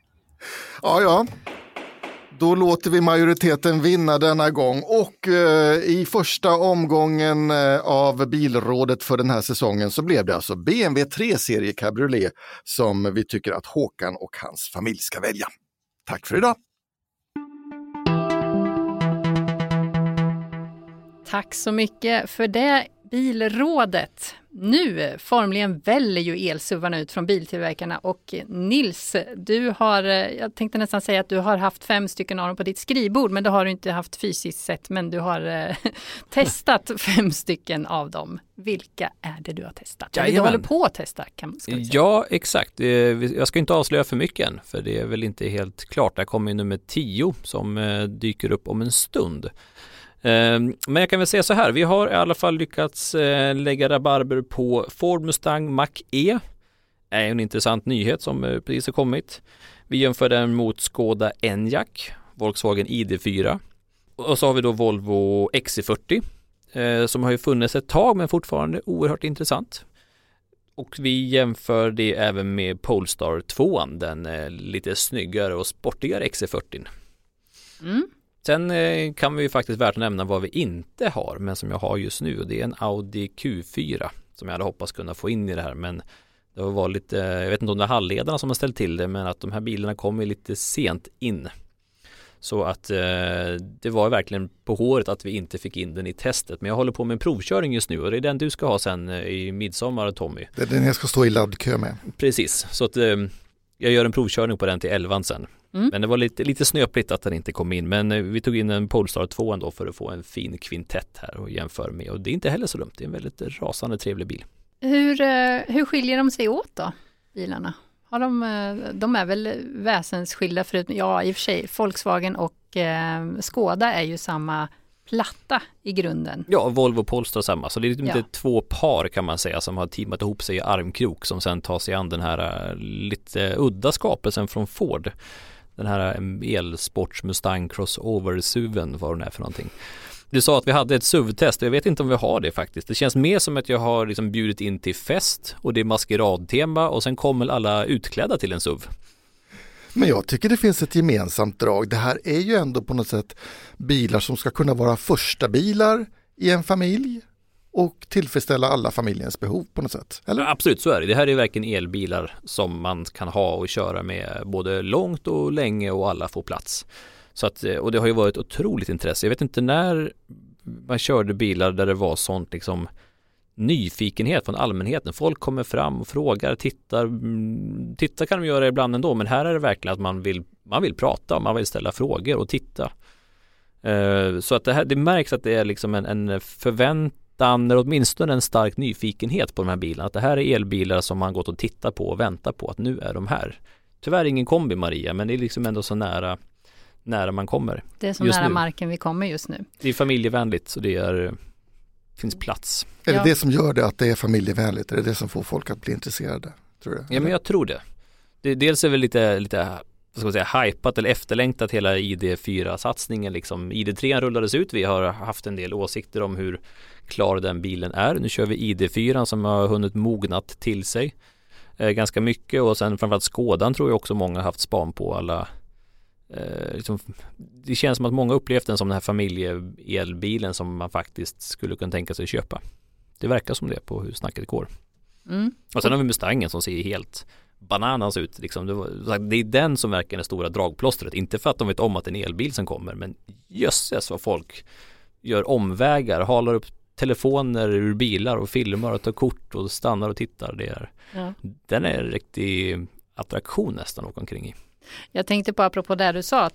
Ja. Då låter vi majoriteten vinna denna gång, och i första omgången av bilrådet för den här säsongen så blev det alltså BMW 3-serie cabriolet som vi tycker att Håkan och hans familj ska välja. Tack för idag! Tack så mycket för det bilrådet. Nu formligen väller ju elsuvarna ut från biltillverkarna, och Nils, du har, jag tänkte nästan säga att du har haft 5 stycken av dem på ditt skrivbord, men det har du inte haft fysiskt sett, men du har testat 5 stycken av dem. Vilka är det du har testat? Eller du håller på att testa, ska vi säga. Ja, exakt. Jag ska inte avslöja för mycket än, för det är väl inte helt klart. Det kommer nummer 10 som dyker upp om en stund. Men jag kan väl säga så här, vi har i alla fall lyckats lägga rabarber på Ford Mustang Mach-E. Det är en intressant nyhet som precis har kommit. Vi jämför den mot Skoda Enyaq, Volkswagen ID4, och så har vi då Volvo XC40, som har ju funnits ett tag men fortfarande oerhört intressant. Och vi jämför det även med Polestar 2, den lite snyggare och sportigare XC40. Sen kan vi ju faktiskt värt att nämna vad vi inte har, men som jag har just nu, och det är en Audi Q4 som jag hade hoppats kunna få in i det här, men det var lite, jag vet inte om det är halvledarna som har ställt till det, men att de här bilarna kommer lite sent in. Så att det var verkligen på håret att vi inte fick in den i testet. Men jag håller på med en provkörning just nu och det är den du ska ha sen i midsommar, Tommy. Det är den jag ska stå i laddkö med. Precis, så att jag gör en provkörning på den till 11 sen. Men det var lite snöpligt att den inte kom in. Men vi tog in en Polestar 2 ändå för att få en fin kvintett här och jämför med. Och det är inte heller så dumt, det är en väldigt rasande trevlig bil. Hur skiljer de sig åt då, bilarna? Ja, de är väl väsensskilda förutom, ja i och för sig, Volkswagen och Skoda är ju samma platta i grunden. Ja, Volvo och Polestar samma, så det är inte två par kan man säga som har teamat ihop sig i armkrok som sen tar sig an den här lite udda skapelsen från Ford. Den här elsports Mustang Crossover SUVen, vad den är för någonting. Du sa att vi hade ett SUV-test och jag vet inte om vi har det faktiskt. Det känns mer som att jag har liksom bjudit in till fest och det är maskeradtema och sen kommer alla utklädda till en SUV. Men jag tycker det finns ett gemensamt drag. Det här är ju ändå på något sätt bilar som ska kunna vara första bilar i en familj och tillfredsställa alla familjens behov på något sätt. Eller? Ja, absolut, så är det. Det här är verkligen elbilar som man kan ha och köra med både långt och länge och alla får plats. Så att, och det har ju varit otroligt intresse. Jag vet inte när man körde bilar där det var sånt liksom nyfikenhet från allmänheten. Folk kommer fram och frågar, tittar kan de göra ibland ändå, men här är det verkligen att man vill prata, man vill ställa frågor och titta. Så att det märks att det är liksom en förväntan eller åtminstone en stark nyfikenhet på de här bilarna. Att det här är elbilar som man gått och tittat på och väntar på att nu är de här. Tyvärr ingen kombi Maria, men det är liksom ändå så nära man kommer. Det är så nära marken vi kommer just nu. Det är familjevänligt så det finns plats. Är det det som gör det att det är familjevänligt? Är det det som får folk att bli intresserade? Tror du? Ja, men jag tror det. Dels är väl lite vad ska man säga, hypat eller efterlängtat hela ID4-satsningen. Liksom. ID3 rullades ut. Vi har haft en del åsikter om hur klar den bilen är. Nu kör vi ID4 som har hunnit mognat till sig ganska mycket. Och sen framförallt Skodan tror jag också många har haft span på alla. Liksom, det känns som att många upplevt den som den här familjeelbilen som man faktiskt skulle kunna tänka sig köpa. Det verkar som det på hur snacket går. Och sen har vi Mustangen som ser helt bananas ut. Liksom. Det är den som verkar det stora dragplåstret. Inte för att de vet om att det är en elbil som kommer, men jösses vad folk gör omvägar, halar upp telefoner ur bilar och filmar och tar kort och stannar och tittar. Den är en riktig attraktion nästan åka omkring i. Jag tänkte på apropå det du sa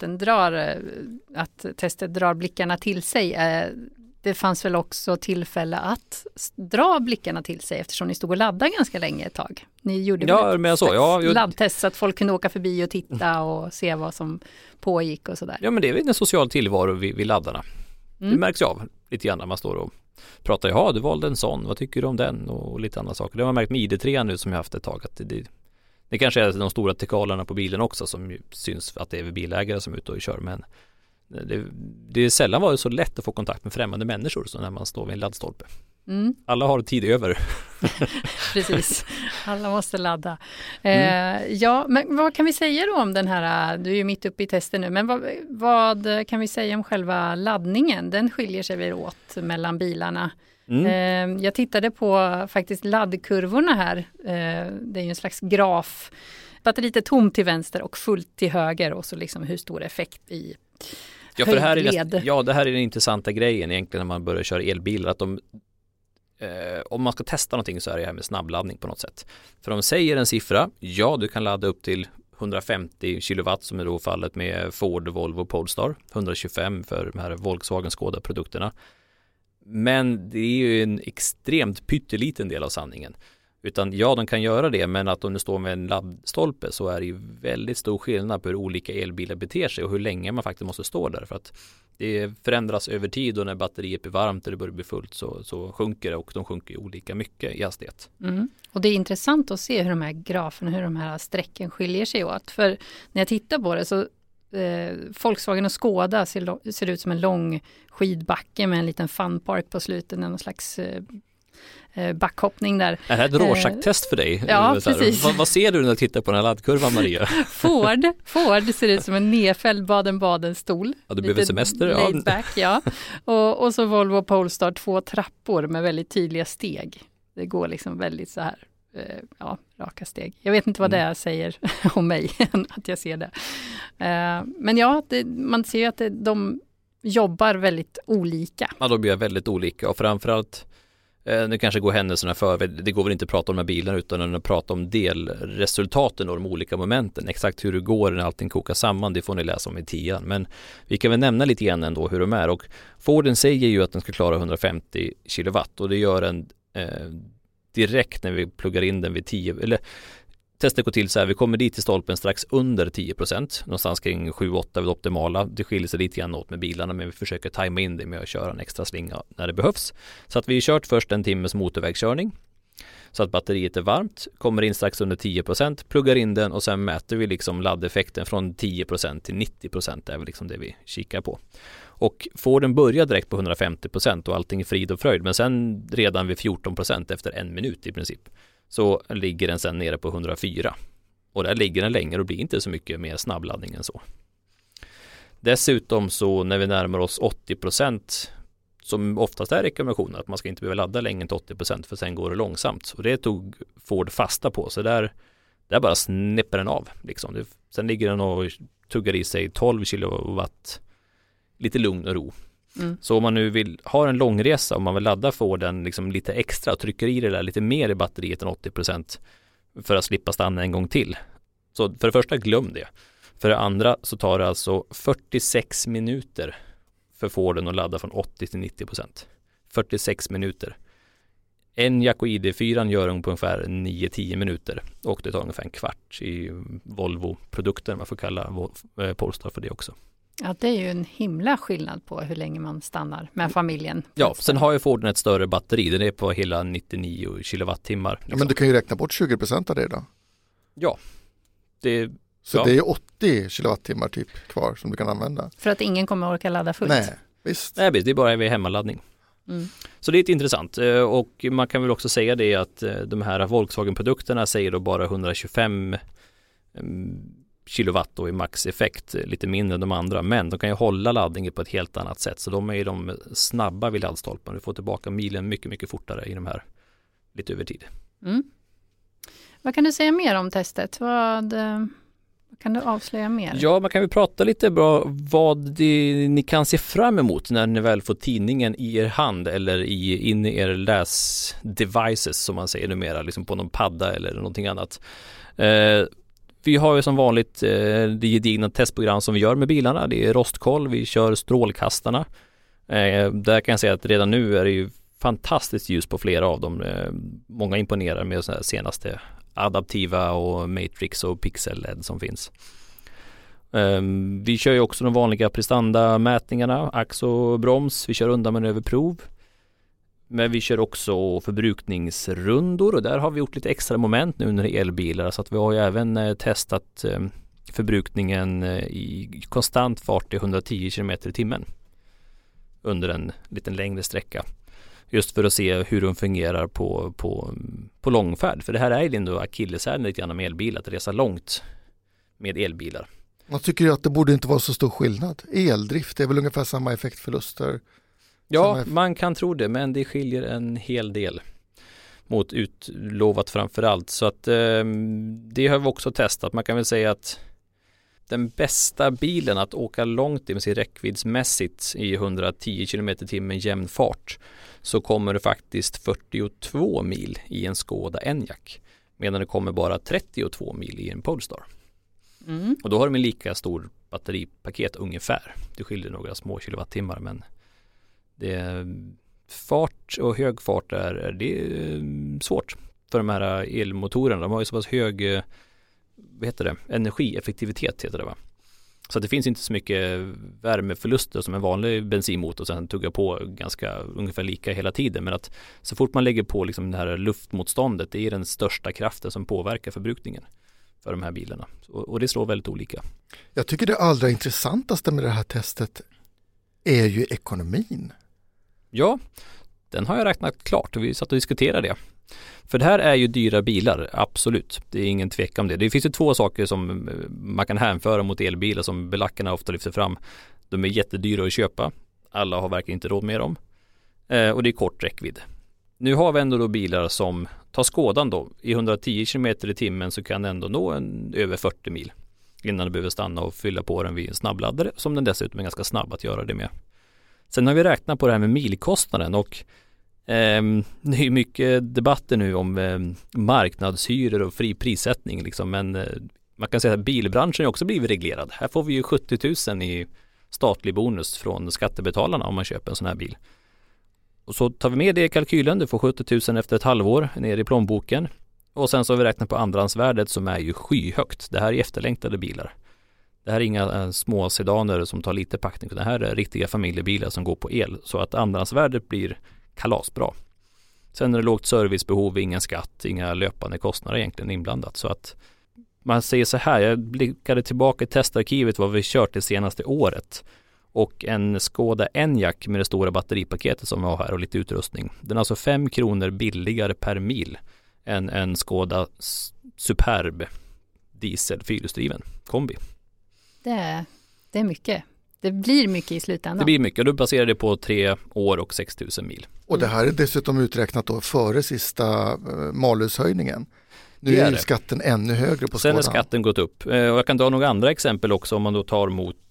att testet drar blickarna till sig. Det fanns väl också tillfälle att dra blickarna till sig eftersom ni stod och laddade ganska länge ett tag. Ni gjorde laddtest så att folk kunde åka förbi och titta och se vad som pågick och sådär. Ja, men det är väl en social tillvaro vid laddarna. Det märks ju av lite grann när man står och pratar. Du valde en sån, vad tycker du om den? Och lite andra saker. Det har man märkt med ID3 nu som jag haft ett tag att det kanske är de stora tekalerna på bilen också som syns att det är bilägare som är ute och kör, men det är sällan varit så lätt att få kontakt med främmande människor som när man står vid en laddstolpe. Alla har tid över. Precis, alla måste ladda. Men vad kan vi säga då om den här, du är ju mitt uppe i testen nu, men vad kan vi säga om själva laddningen? Den skiljer sig väl åt mellan bilarna. Jag tittade på faktiskt laddkurvorna här. Det är ju en slags graf. Batteriet är tomt till vänster och fullt till höger och så liksom hur stor effekt i höjdled. Det här är den intressanta grejen egentligen när man börjar köra elbilar. Att om man ska testa någonting så är det här med snabbladdning på något sätt. För de säger en siffra, du kan ladda upp till 150 kilowatt som är då fallet med Ford, Volvo och Polestar. 125 för de här Volkswagen Skoda-produkterna. Men det är ju en extremt pytteliten del av sanningen. Utan de kan göra det, men att om du står med en laddstolpe så är det ju väldigt stor skillnad på hur olika elbilar beter sig och hur länge man faktiskt måste stå där. För att det förändras över tid och när batteriet blir varmt och det börjar bli fullt så sjunker det och de sjunker olika mycket i hastighet. Och det är intressant att se hur de här graferna, hur de här strecken skiljer sig åt. För när jag tittar på det så Volkswagen och Skoda ser ut som en lång skidbacke med en liten funpark på slutet, någon slags backhoppning där. Är det ett Rorschach-test för dig? Ja, precis. Vad ser du när du tittar på den här laddkurvan, Maria? Ford ser ut som en nedfälld Baden-Baden-stol. Ja, du behöver semester. Laid back, ja. Och så Volvo Polestar 2 trappor med väldigt tydliga steg. Det går liksom väldigt så här, raka steg. Jag vet inte vad det säger om mig, att jag ser det. Men ja, man ser ju att de jobbar väldigt olika. Ja, de blir väldigt olika och framförallt nu kanske går händelserna för, det går väl inte att prata om de här bilarna utan att prata om delresultaten och de olika momenten. Exakt hur det går när allting kokar samman, det får ni läsa om i 10. Men vi kan väl nämna lite grann ändå hur de är. Och Forden säger ju att den ska klara 150 kilowatt och det gör den direkt när vi pluggar in den vid 10. Eller testet går till så här, vi kommer dit till stolpen strax under 10%, någonstans kring 7-8 vid optimala. Det skiljer sig lite grann åt med bilarna, men vi försöker tajma in det med att köra en extra slinga när det behövs. Så att vi har kört först en timmes motorvägskörning så att batteriet är varmt, kommer in strax under 10%, pluggar in den och sen mäter vi liksom laddeffekten från 10% till 90%, det är väl liksom det vi kikar på. Och får den börja direkt på 150% och allting är frid och fröjd, men sen redan vid 14% efter 1 minut i princip så ligger den sen nere på 104. Och där ligger den längre och blir inte så mycket mer snabbladdning än så. Dessutom så när vi närmar oss 80%, som oftast är rekommendationen att man ska inte behöva ladda längre än till 80% för sen går det långsamt. Och det tog Ford fasta på. Så där bara snäpper den av. Liksom. Sen ligger den och tuggar i sig 12 kilowatt lite lugn och ro. Så om man nu vill ha en långresa, om man vill ladda Forden liksom lite extra och trycker i det där lite mer i batteriet än 80% för att slippa stanna en gång till. Så för det första, glöm det. För det andra så tar det alltså 46 minuter för Forden att ladda från 80 till 90%. 46 minuter. En Jack och ID4 gör ungefär 9-10 minuter och det tar ungefär en kvart i Volvo-produkter. Man får kalla Polestar för det också. Ja, det är ju en himla skillnad på hur länge man stannar med familjen. Ja, sen har ju Forden ett större batteri. Den är på hela 99 kilowattimmar. Liksom. Ja, men du kan ju räkna bort 20% av det då. Ja. Så det är 80 kilowattimmar typ kvar som du kan använda. För att ingen kommer orka ladda fullt. Nej, visst. Nej, det är bara vid hemmaladdning. Så det är intressant. Och man kan väl också säga det att de här Volkswagen-produkterna säger då bara 125 kilowatt då i maxeffekt, lite mindre än de andra, men de kan ju hålla laddningen på ett helt annat sätt, så de är ju de snabba vid laddstolpen. Du får tillbaka milen mycket, mycket fortare i de här lite över tid. Vad kan du säga mer om testet? Vad kan du avslöja mer? Ja, man kan ju prata lite bra vad ni kan se fram emot när ni väl får tidningen i er hand eller in i er läsdevices som man säger numera, liksom på någon padda eller någonting annat. Vi har ju som vanligt det gedigna testprogram som vi gör med bilarna. Det är rostkoll, vi kör strålkastarna. Där kan jag säga att redan nu är det ju fantastiskt ljus på flera av dem. Många imponerar med så här senaste adaptiva och matrix och pixel-LED som finns. Vi kör ju också de vanliga prestandamätningarna, ax och broms. Vi kör undanmanöverprov. Men vi kör också förbrukningsrundor och där har vi gjort lite extra moment nu när det är elbilar, så att vi har ju även testat förbrukningen i konstant fart i 110 km i timmen under en liten längre sträcka. Just för att se hur de fungerar på långfärd. För det här är ju ändå akilleshälen lite grann med elbilar, att resa långt med elbilar. Man tycker ju att det borde inte vara så stor skillnad. Eldrift är väl ungefär samma effektförluster. Ja, man kan tro det, men det skiljer en hel del mot utlovat framförallt. Så att det har vi också testat. Man kan väl säga att den bästa bilen att åka långt i räckviddsmässigt i 110 km i timmen jämn fart, så kommer det faktiskt 42 mil i en Skoda Enyaq, medan det kommer bara 32 mil i en Polestar. Och då har de en lika stor batteripaket ungefär. Det skiljer några små kilowattimmar, men fart och hög fart det är svårt för de här elmotorerna. De har ju så pass hög energieffektivitet heter det, va? Så att det finns inte så mycket värmeförluster som en vanlig bensinmotor sen tuggar på ganska ungefär lika hela tiden, men att så fort man lägger på liksom det här luftmotståndet, det är den största kraften som påverkar förbrukningen. för de här bilarna. Och det slår väldigt olika. Jag tycker det allra intressantaste med det här testet är ju ekonomin. Ja, den har jag räknat klart och vi satt och diskuterade det. För det här är ju dyra bilar, absolut. Det är ingen tvekan om det. Det finns ju 2 saker som man kan hänföra mot elbilar som belackarna ofta lyfter fram. De är jättedyra att köpa. Alla har verkligen inte råd med dem. Och det är kort räckvidd. Nu har vi ändå då bilar som tar Skodan då. I 110 km i timmen så kan den ändå nå över 40 mil. Innan du behöver stanna och fylla på den vid en snabbladdare. Som den dessutom är ganska snabb att göra det med. Sen har vi räknat på det här med milkostnaden och det är mycket debatter nu om marknadshyror och fri prissättning liksom, men man kan säga att bilbranschen har också blivit reglerad. Här får vi ju 70 000 i statlig bonus från skattebetalarna om man köper en sån här bil. Och så tar vi med det i kalkylen, du får 70 000 efter ett halvår ner i plånboken. Och sen så har vi räknat på andrahandsvärdet som är ju skyhögt. Det här är efterlängtade bilar. Det här är inga små sedaner som tar lite packning. Det här är riktiga familjebilar som går på el. Så att andrahandsvärdet blir kalasbra. Sen är det lågt servicebehov, ingen skatt, inga löpande kostnader egentligen inblandat. Så att man säger så här, jag blickade tillbaka i testarkivet vad vi kört det senaste året. Och en Skoda Enyaq med det stora batteripaketet som vi har här och lite utrustning. Den är alltså 5 kronor billigare per mil än en Skoda Superb diesel fyrhjulsdriven kombi. Det är mycket. Det blir mycket i slutändan. Det blir mycket och då baserar det på 3 år och 6 000 mil. Och det här är dessutom uträknat då före sista malushöjningen. Nu är ju skatten ännu högre på Skoda. Sen har skatten gått upp. Och jag kan ta några andra exempel också om man då tar mot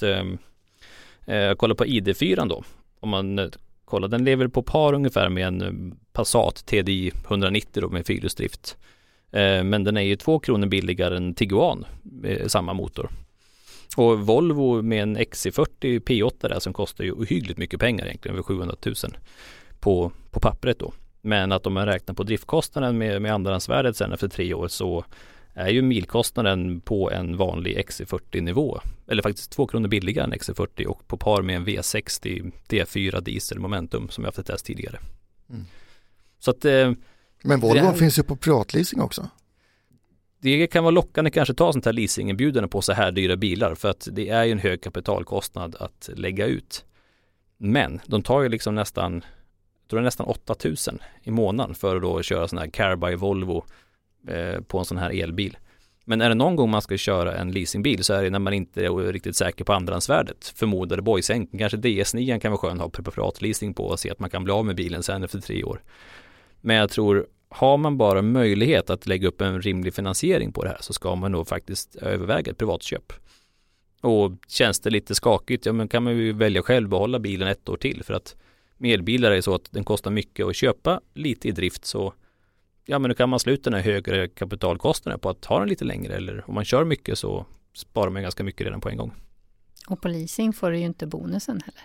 kolla på ID4 då. Om man kollar, den lever på par ungefär med en Passat TDI 190 då med fyrhjulsdrift. Men den är ju 2 kronor billigare än Tiguan med samma motor. Och Volvo med en XC40 P8 där som kostar ju ohyggligt mycket pengar egentligen, över 700 000 på pappret då. Men att om man räknar på driftkostnaden med andrahandsvärdet sen efter 3 år så är ju milkostnaden på en vanlig XC40-nivå. Eller faktiskt 2 kronor billigare än XC40 och på par med en V60 D4 diesel Momentum som jag haft ett test tidigare. Mm. Så att, men Volvo finns ju på privatleasing också. Det kan vara lockande kanske ta sånt här leasingerbjudande på så här dyra bilar för att det är ju en hög kapitalkostnad att lägga ut. Men de tar ju liksom nästan 8 000 i månaden för att då köra sån här Care by Volvo på en sån här elbil. Men är det någon gång man ska köra en leasingbil så är det när man inte är riktigt säker på andrahandsvärdet. Förmodade boysänken, kanske DS9 kan vara skön att ha preparat leasing på och se att man kan bli av med bilen sen efter 3 år. Men jag tror, har man bara möjlighet att lägga upp en rimlig finansiering på det här så ska man nog faktiskt överväga ett privatköp. Och känns det lite skakigt, ja men kan man ju välja själv att hålla bilen 1 år till för att med elbilar är så att den kostar mycket att köpa, lite i drift så ja men då kan man sluta den här högre kapitalkostnaden på att ha den lite längre eller om man kör mycket så sparar man ganska mycket redan på en gång. Och på leasing får du ju inte bonusen heller.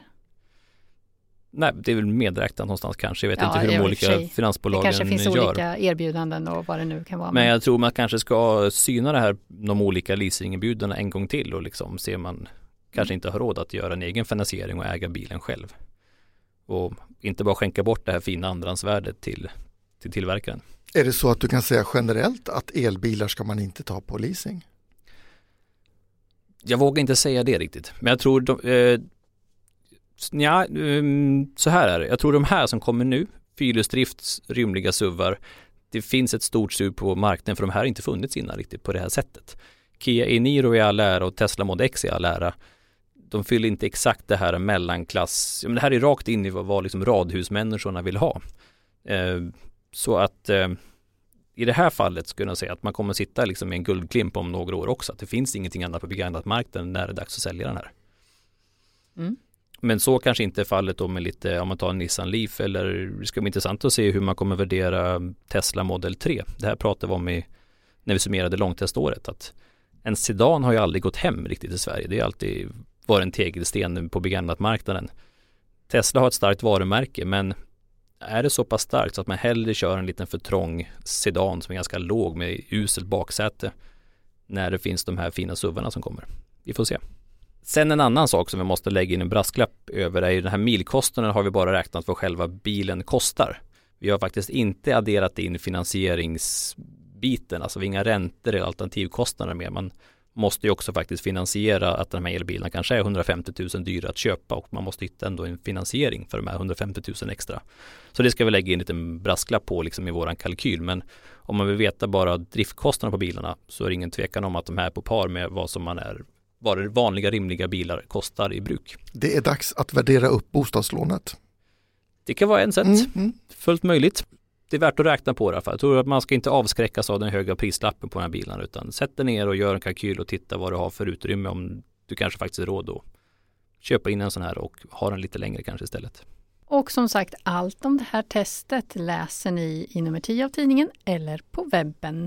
Nej, det är väl medräknat någonstans kanske. Jag vet inte hur de olika finansbolagen gör. Det kanske finns olika erbjudanden och vad det nu kan vara. Men jag tror man kanske ska syna det här, de olika leasingerbjudandena en gång till och liksom ser man kanske inte har råd att göra en egen finansiering och äga bilen själv. Och inte bara skänka bort det här fina andrahandsvärdet till tillverkaren. Är det så att du kan säga generellt att elbilar ska man inte ta på leasing? Jag vågar inte säga det riktigt. Men jag tror så här är det. Jag tror de här som kommer nu, fyrhjulsdrifts rymliga SUVar, det finns ett stort sug på marknaden för de här har inte funnits innan riktigt på det här sättet. Kia e-Niro är all ära och Tesla Model X är all ära. De fyller inte exakt det här mellanklass. Men det här är rakt in i vad liksom radhusmänniskorna vill ha. Så att i det här fallet skulle jag säga att man kommer sitta liksom med en guldklimp om några år också. Att det finns ingenting annat på begagnat marknaden när det är dags att sälja den här. Mm. Men så kanske inte är fallet då med lite, om man tar en Nissan Leaf eller det ska bli intressant att se hur man kommer värdera Tesla Model 3. Det här pratar vi om när vi summerade långteståret att en sedan har ju aldrig gått hem riktigt i Sverige. Det är alltid varit en tegelsten på begagnat marknaden. Tesla har ett starkt varumärke men är det så pass starkt så att man hellre kör en liten för trång sedan som är ganska låg med uselt baksäte när det finns de här fina SUVarna som kommer. Vi får se. Sen en annan sak som vi måste lägga in en brasklapp över är ju den här milkostnaden har vi bara räknat vad själva bilen kostar. Vi har faktiskt inte adderat in biten, alltså inga räntor eller alternativkostnader mer. Man måste ju också faktiskt finansiera att de här elbilarna kanske är 150 000 dyra att köpa och man måste hitta ändå en finansiering för de här 150 000 extra. Så det ska vi lägga in en liten brasklapp på liksom i våran kalkyl, men om man vill veta bara driftkostnaderna på bilarna så är det ingen tvekan om att de här är på par med vad vanliga rimliga bilar kostar i bruk. Det är dags att värdera upp bostadslånet. Det kan vara en sätt, fullt möjligt. Det är värt att räkna på det. Jag tror att man ska inte avskräckas av den höga prislappen på den här bilen, utan sätt dig ner och gör en kalkyl och titta vad du har för utrymme, om du kanske faktiskt är råd att köpa in en sån här och ha den lite längre kanske istället. Och som sagt, allt om det här testet läser ni i nummer 10 av tidningen eller på webben.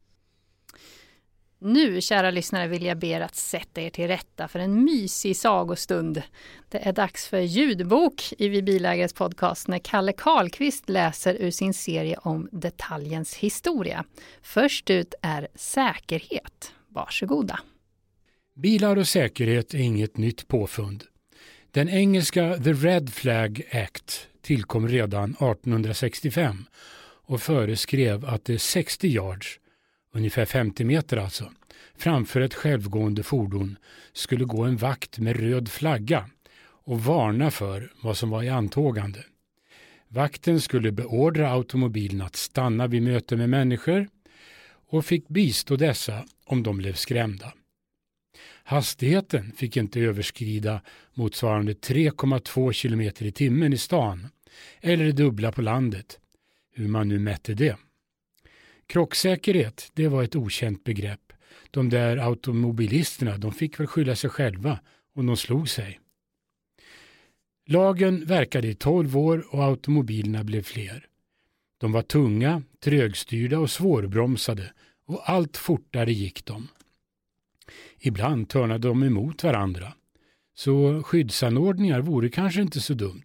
Nu, kära lyssnare, vill jag be er att sätta er till rätta för en mysig sagostund. Det är dags för ljudbok i Vi bilägares podcast när Kalle Karlqvist läser ur sin serie om detaljens historia. Först ut är säkerhet. Varsågoda. Bilar och säkerhet är inget nytt påfund. Den engelska The Red Flag Act tillkom redan 1865 och föreskrev att det är 60 yards, ungefär 50 meter alltså, framför ett självgående fordon skulle gå en vakt med röd flagga och varna för vad som var i antågande. Vakten skulle beordra automobilen att stanna vid möte med människor och fick bistå dessa om de blev skrämda. Hastigheten fick inte överskrida motsvarande 3,2 kilometer i timmen i stan eller det dubbla på landet, hur man nu mätte det. Krocksäkerhet, det var ett okänt begrepp. De där automobilisterna, de fick väl skylla sig själva om de slog sig. Lagen verkade i 12 år och automobilerna blev fler. De var tunga, trögstyrda och svårbromsade och allt fortare gick de. Ibland törnade de emot varandra, så skyddsanordningar vore kanske inte så dumt.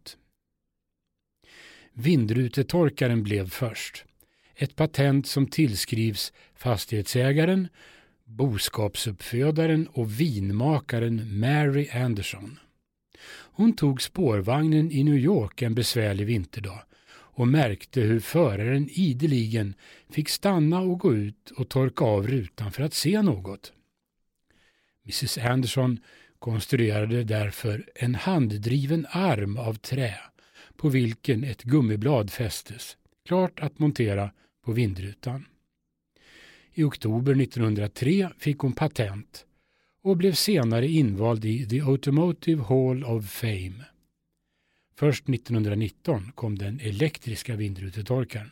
Vindrutetorkaren blev först. Ett patent som tillskrivs fastighetsägaren, boskapsuppfödaren och vinmakaren Mary Anderson. Hon tog spårvagnen i New York en besvärlig vinterdag och märkte hur föraren ideligen fick stanna och gå ut och torka av rutan för att se något. Mrs. Anderson konstruerade därför en handdriven arm av trä på vilken ett gummiblad fästes, klart att montera på vindrutan. I oktober 1903 fick hon patent och blev senare invald i The Automotive Hall of Fame. Först 1919 kom den elektriska vindrutetorkaren.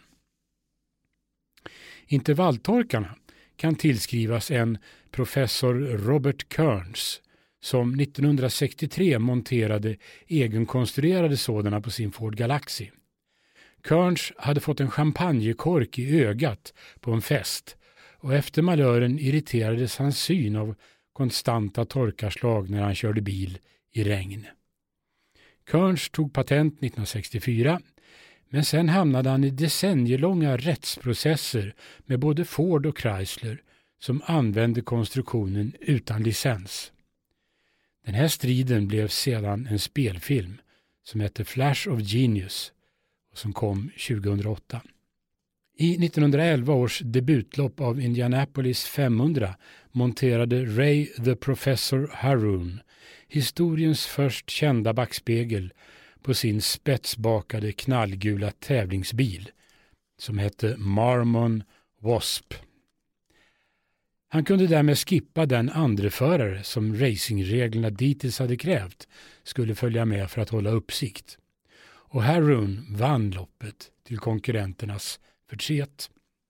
Intervalltorkarna kan tillskrivas en professor Robert Kearns som 1963 monterade egenkonstruerade sådana på sin Ford Galaxy. Kearns hade fått en champagnekork i ögat på en fest och efter malören irriterades hans syn av konstanta torkarslag när han körde bil i regn. Kearns tog patent 1964, men sen hamnade han i decennielånga rättsprocesser med både Ford och Chrysler som använde konstruktionen utan licens. Den här striden blev sedan en spelfilm som heter Flash of Genius och som kom 2008. I 1911 års debutlopp av Indianapolis 500 monterade Ray the Professor Haroon historiens först kända backspegel på sin spetsbakade knallgula tävlingsbil som hette Marmon Wasp. Han kunde därmed skippa den andreförare som racingreglerna dittills hade krävt skulle följa med för att hålla uppsikt. Och Haroon vann loppet till konkurrenternas förtret.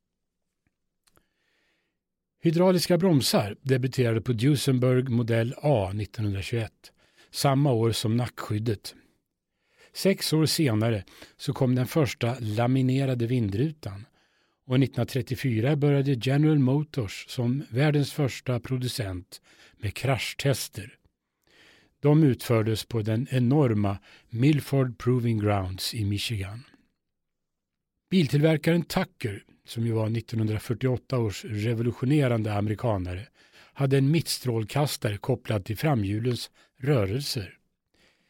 Hydrauliska bromsar debuterade på Duesenberg modell A 1921, samma år som nackskyddet. 6 år senare så kom den första laminerade vindrutan och 1934 började General Motors som världens första producent med kraschtester. De utfördes på den enorma Milford Proving Grounds i Michigan. Biltillverkaren Tucker, som ju var 1948 års revolutionerande amerikanare, hade en mittstrålkastare kopplad till framhjulens rörelser.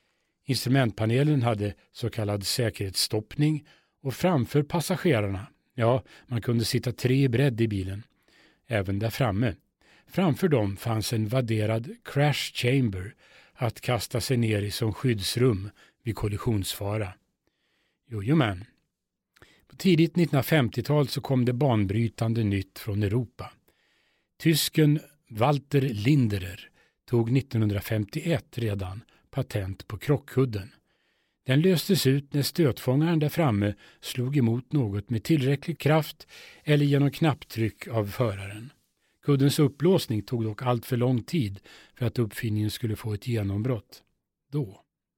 Instrumentpanelen hade så kallad säkerhetsstoppning och framför passagerarna Ja, man kunde sitta 3 i bredd i bilen, även där framme. Framför dem fanns en vadderad crash chamber att kasta sig ner i som skyddsrum vid kollisionsfara. Jojomän. På tidigt 1950-tal så kom det banbrytande nytt från Europa. Tysken Walter Linderer tog 1951 redan patent på krockkudden. Den löstes ut när stötfångaren där framme slog emot något med tillräcklig kraft eller genom knapptryck av föraren. Kuddens upplåsning tog dock allt för lång tid för att uppfinningen skulle få ett genombrott. Då.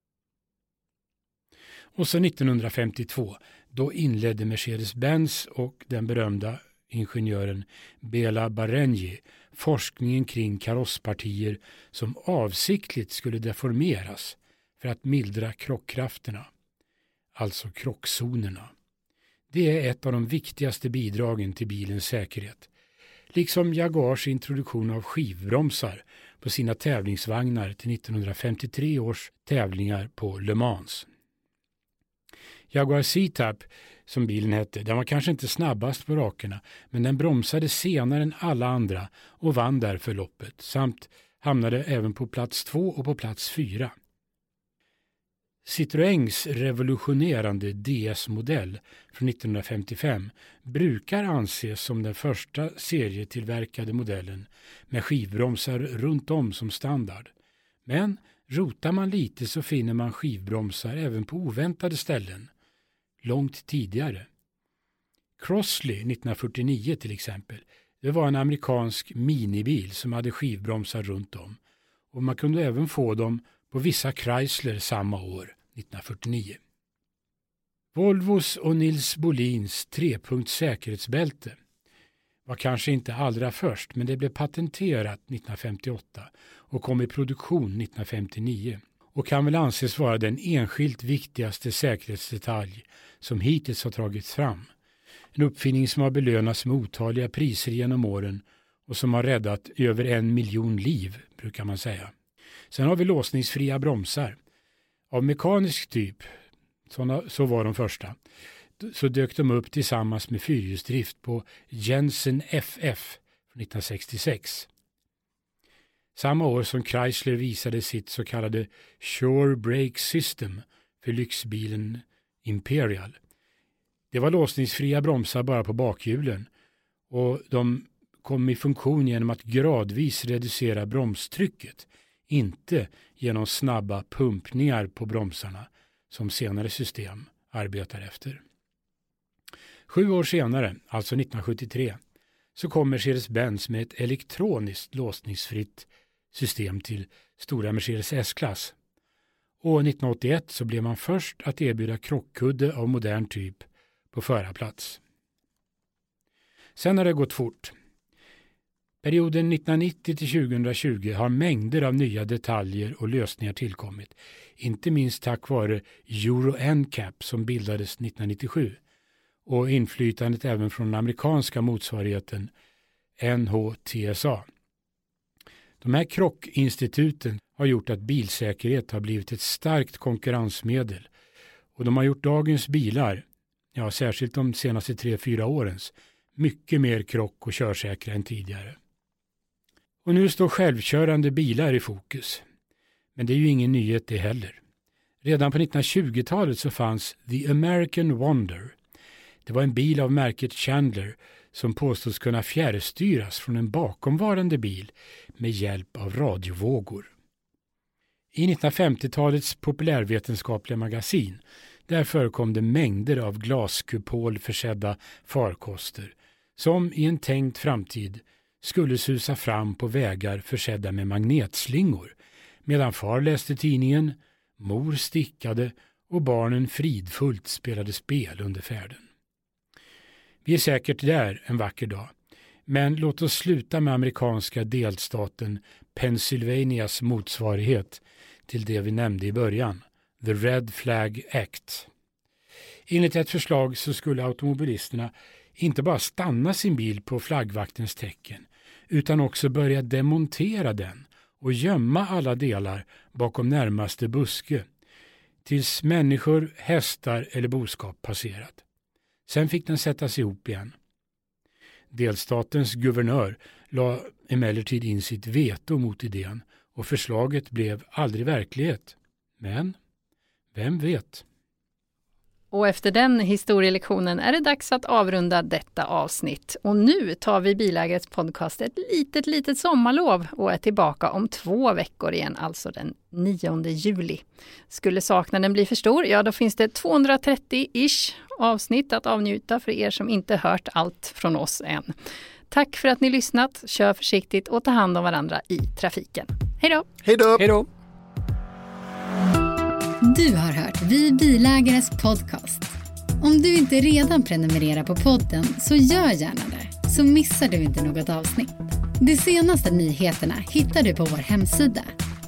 Och så 1952, då inledde Mercedes-Benz och den berömda ingenjören Bela Barenji forskningen kring karosspartier som avsiktligt skulle deformeras för att mildra krockkrafterna, alltså krockzonerna. Det är ett av de viktigaste bidragen till bilens säkerhet. Liksom Jaguars introduktion av skivbromsar på sina tävlingsvagnar till 1953 års tävlingar på Le Mans. Jaguar C-Type, som bilen hette, den var kanske inte snabbast på rakerna, men den bromsade senare än alla andra och vann därför loppet, samt hamnade även på plats 2 och på plats 4. Citroëns revolutionerande DS-modell från 1955 brukar anses som den första serietillverkade modellen med skivbromsar runt om som standard. Men rotar man lite så finner man skivbromsar även på oväntade ställen, långt tidigare. Crossley 1949 till exempel, det var en amerikansk minibil som hade skivbromsar runt om, och man kunde även få dem på vissa Chrysler samma år, 1949. Volvos och Nils Bolins 3-punkts säkerhetsbälte var kanske inte allra först, men det blev patenterat 1958 och kom i produktion 1959 och kan väl anses vara den enskilt viktigaste säkerhetsdetalj som hittills har tagits fram. En uppfinning som har belönats med otaliga priser genom åren och som har räddat över 1 miljon liv, brukar man säga. Sen har vi låsningsfria bromsar. Av mekanisk typ, så var de första, så dök de upp tillsammans med fyrhjulsdrift på Jensen FF från 1966. Samma år som Chrysler visade sitt så kallade Sure Brake System för lyxbilen Imperial. Det var låsningsfria bromsar bara på bakhjulen, och de kom i funktion genom att gradvis reducera bromstrycket, inte genom snabba pumpningar på bromsarna som senare system arbetar efter. 7 år senare, alltså 1973, så kom Mercedes-Benz med ett elektroniskt låsningsfritt system till stora Mercedes S-klass. Och 1981 så blev man först att erbjuda krockkudde av modern typ på förarplats. Sen har det gått fort. Perioden 1990 till 2020 har mängder av nya detaljer och lösningar tillkommit, inte minst tack vare Euro NCAP som bildades 1997 och inflytandet även från den amerikanska motsvarigheten NHTSA. De här krockinstituten har gjort att bilsäkerhet har blivit ett starkt konkurrensmedel, och de har gjort dagens bilar, ja särskilt de senaste 3-4 årens, mycket mer krock- och körsäkra än tidigare. Och nu står självkörande bilar i fokus. Men det är ju ingen nyhet det heller. Redan på 1920-talet så fanns The American Wonder. Det var en bil av märket Chandler som påstås kunna fjärrstyras från en bakomvarande bil med hjälp av radiovågor. I 1950-talets populärvetenskapliga magasin, där förekom det mängder av glaskupolförsedda farkoster som i en tänkt framtid skulle susa fram på vägar försedda med magnetslingor, medan far läste tidningen, mor stickade och barnen fridfullt spelade spel under färden. Vi är säkert där en vacker dag, men låt oss sluta med amerikanska delstaten Pennsylvanias motsvarighet till det vi nämnde i början, The Red Flag Act. Enligt ett förslag så skulle automobilisterna inte bara stanna sin bil på flaggvaktens tecken, utan också börja demontera den och gömma alla delar bakom närmaste buske tills människor, hästar eller boskap passerat. Sen fick den sättas ihop igen. Delstatens guvernör la emellertid in sitt veto mot idén och förslaget blev aldrig verklighet. Men vem vet? Och efter den historielektionen är det dags att avrunda detta avsnitt. Och nu tar vi Bilägares podcast ett litet sommarlov och är tillbaka om 2 veckor igen, alltså den 9 juli. Skulle saknaden bli för stor, ja då finns det 230-ish avsnitt att avnjuta för er som inte hört allt från oss än. Tack för att ni lyssnat, kör försiktigt och ta hand om varandra i trafiken. Hej då! Hej då! Hej då! Du har hört Vi Bilägares podcast. Om du inte redan prenumererar på podden så gör gärna det, så missar du inte något avsnitt. De senaste nyheterna hittar du på vår hemsida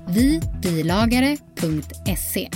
vibilagare.se.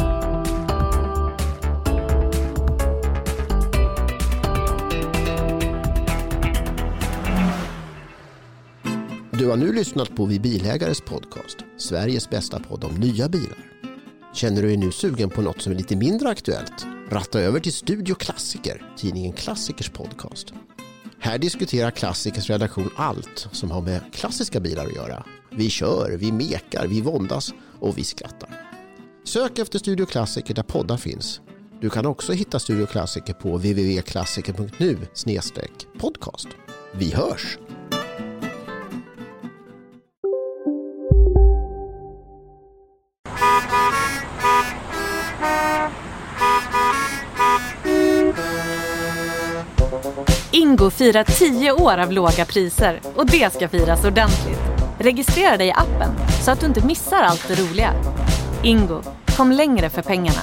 Du har nu lyssnat på Vi Bilägares podcast, Sveriges bästa podd om nya bilar. Känner du dig nu sugen på något som är lite mindre aktuellt? Ratta över till Studio Klassiker, tidningen Klassikers podcast. Här diskuterar Klassikers redaktion allt som har med klassiska bilar att göra. Vi kör, vi mekar, vi våndas och vi skrattar. Sök efter Studio Klassiker där poddar finns. Du kan också hitta Studio Klassiker på www.klassiker.nu/podcast. Vi hörs! Ingo firar 10 år av låga priser och det ska firas ordentligt. Registrera dig i appen så att du inte missar allt det roliga. Ingo, kom längre för pengarna.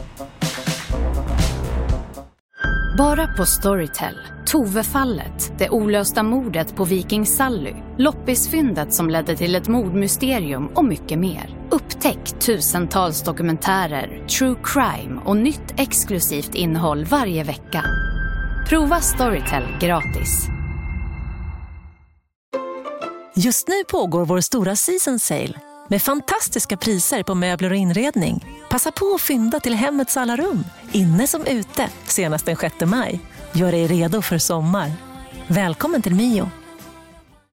Bara på Storytel. Tove-fallet, det olösta mordet på Viking Sally, loppisfyndet som ledde till ett mordmysterium och mycket mer. Upptäck tusentals dokumentärer, true crime och nytt exklusivt innehåll varje vecka. Prova Storytel gratis. Just nu pågår vår stora season sale med fantastiska priser på möbler och inredning. Passa på att fynda till hemmets alla rum, inne som ute, senast den 6 maj. Gör dig redo för sommar. Välkommen till Mio.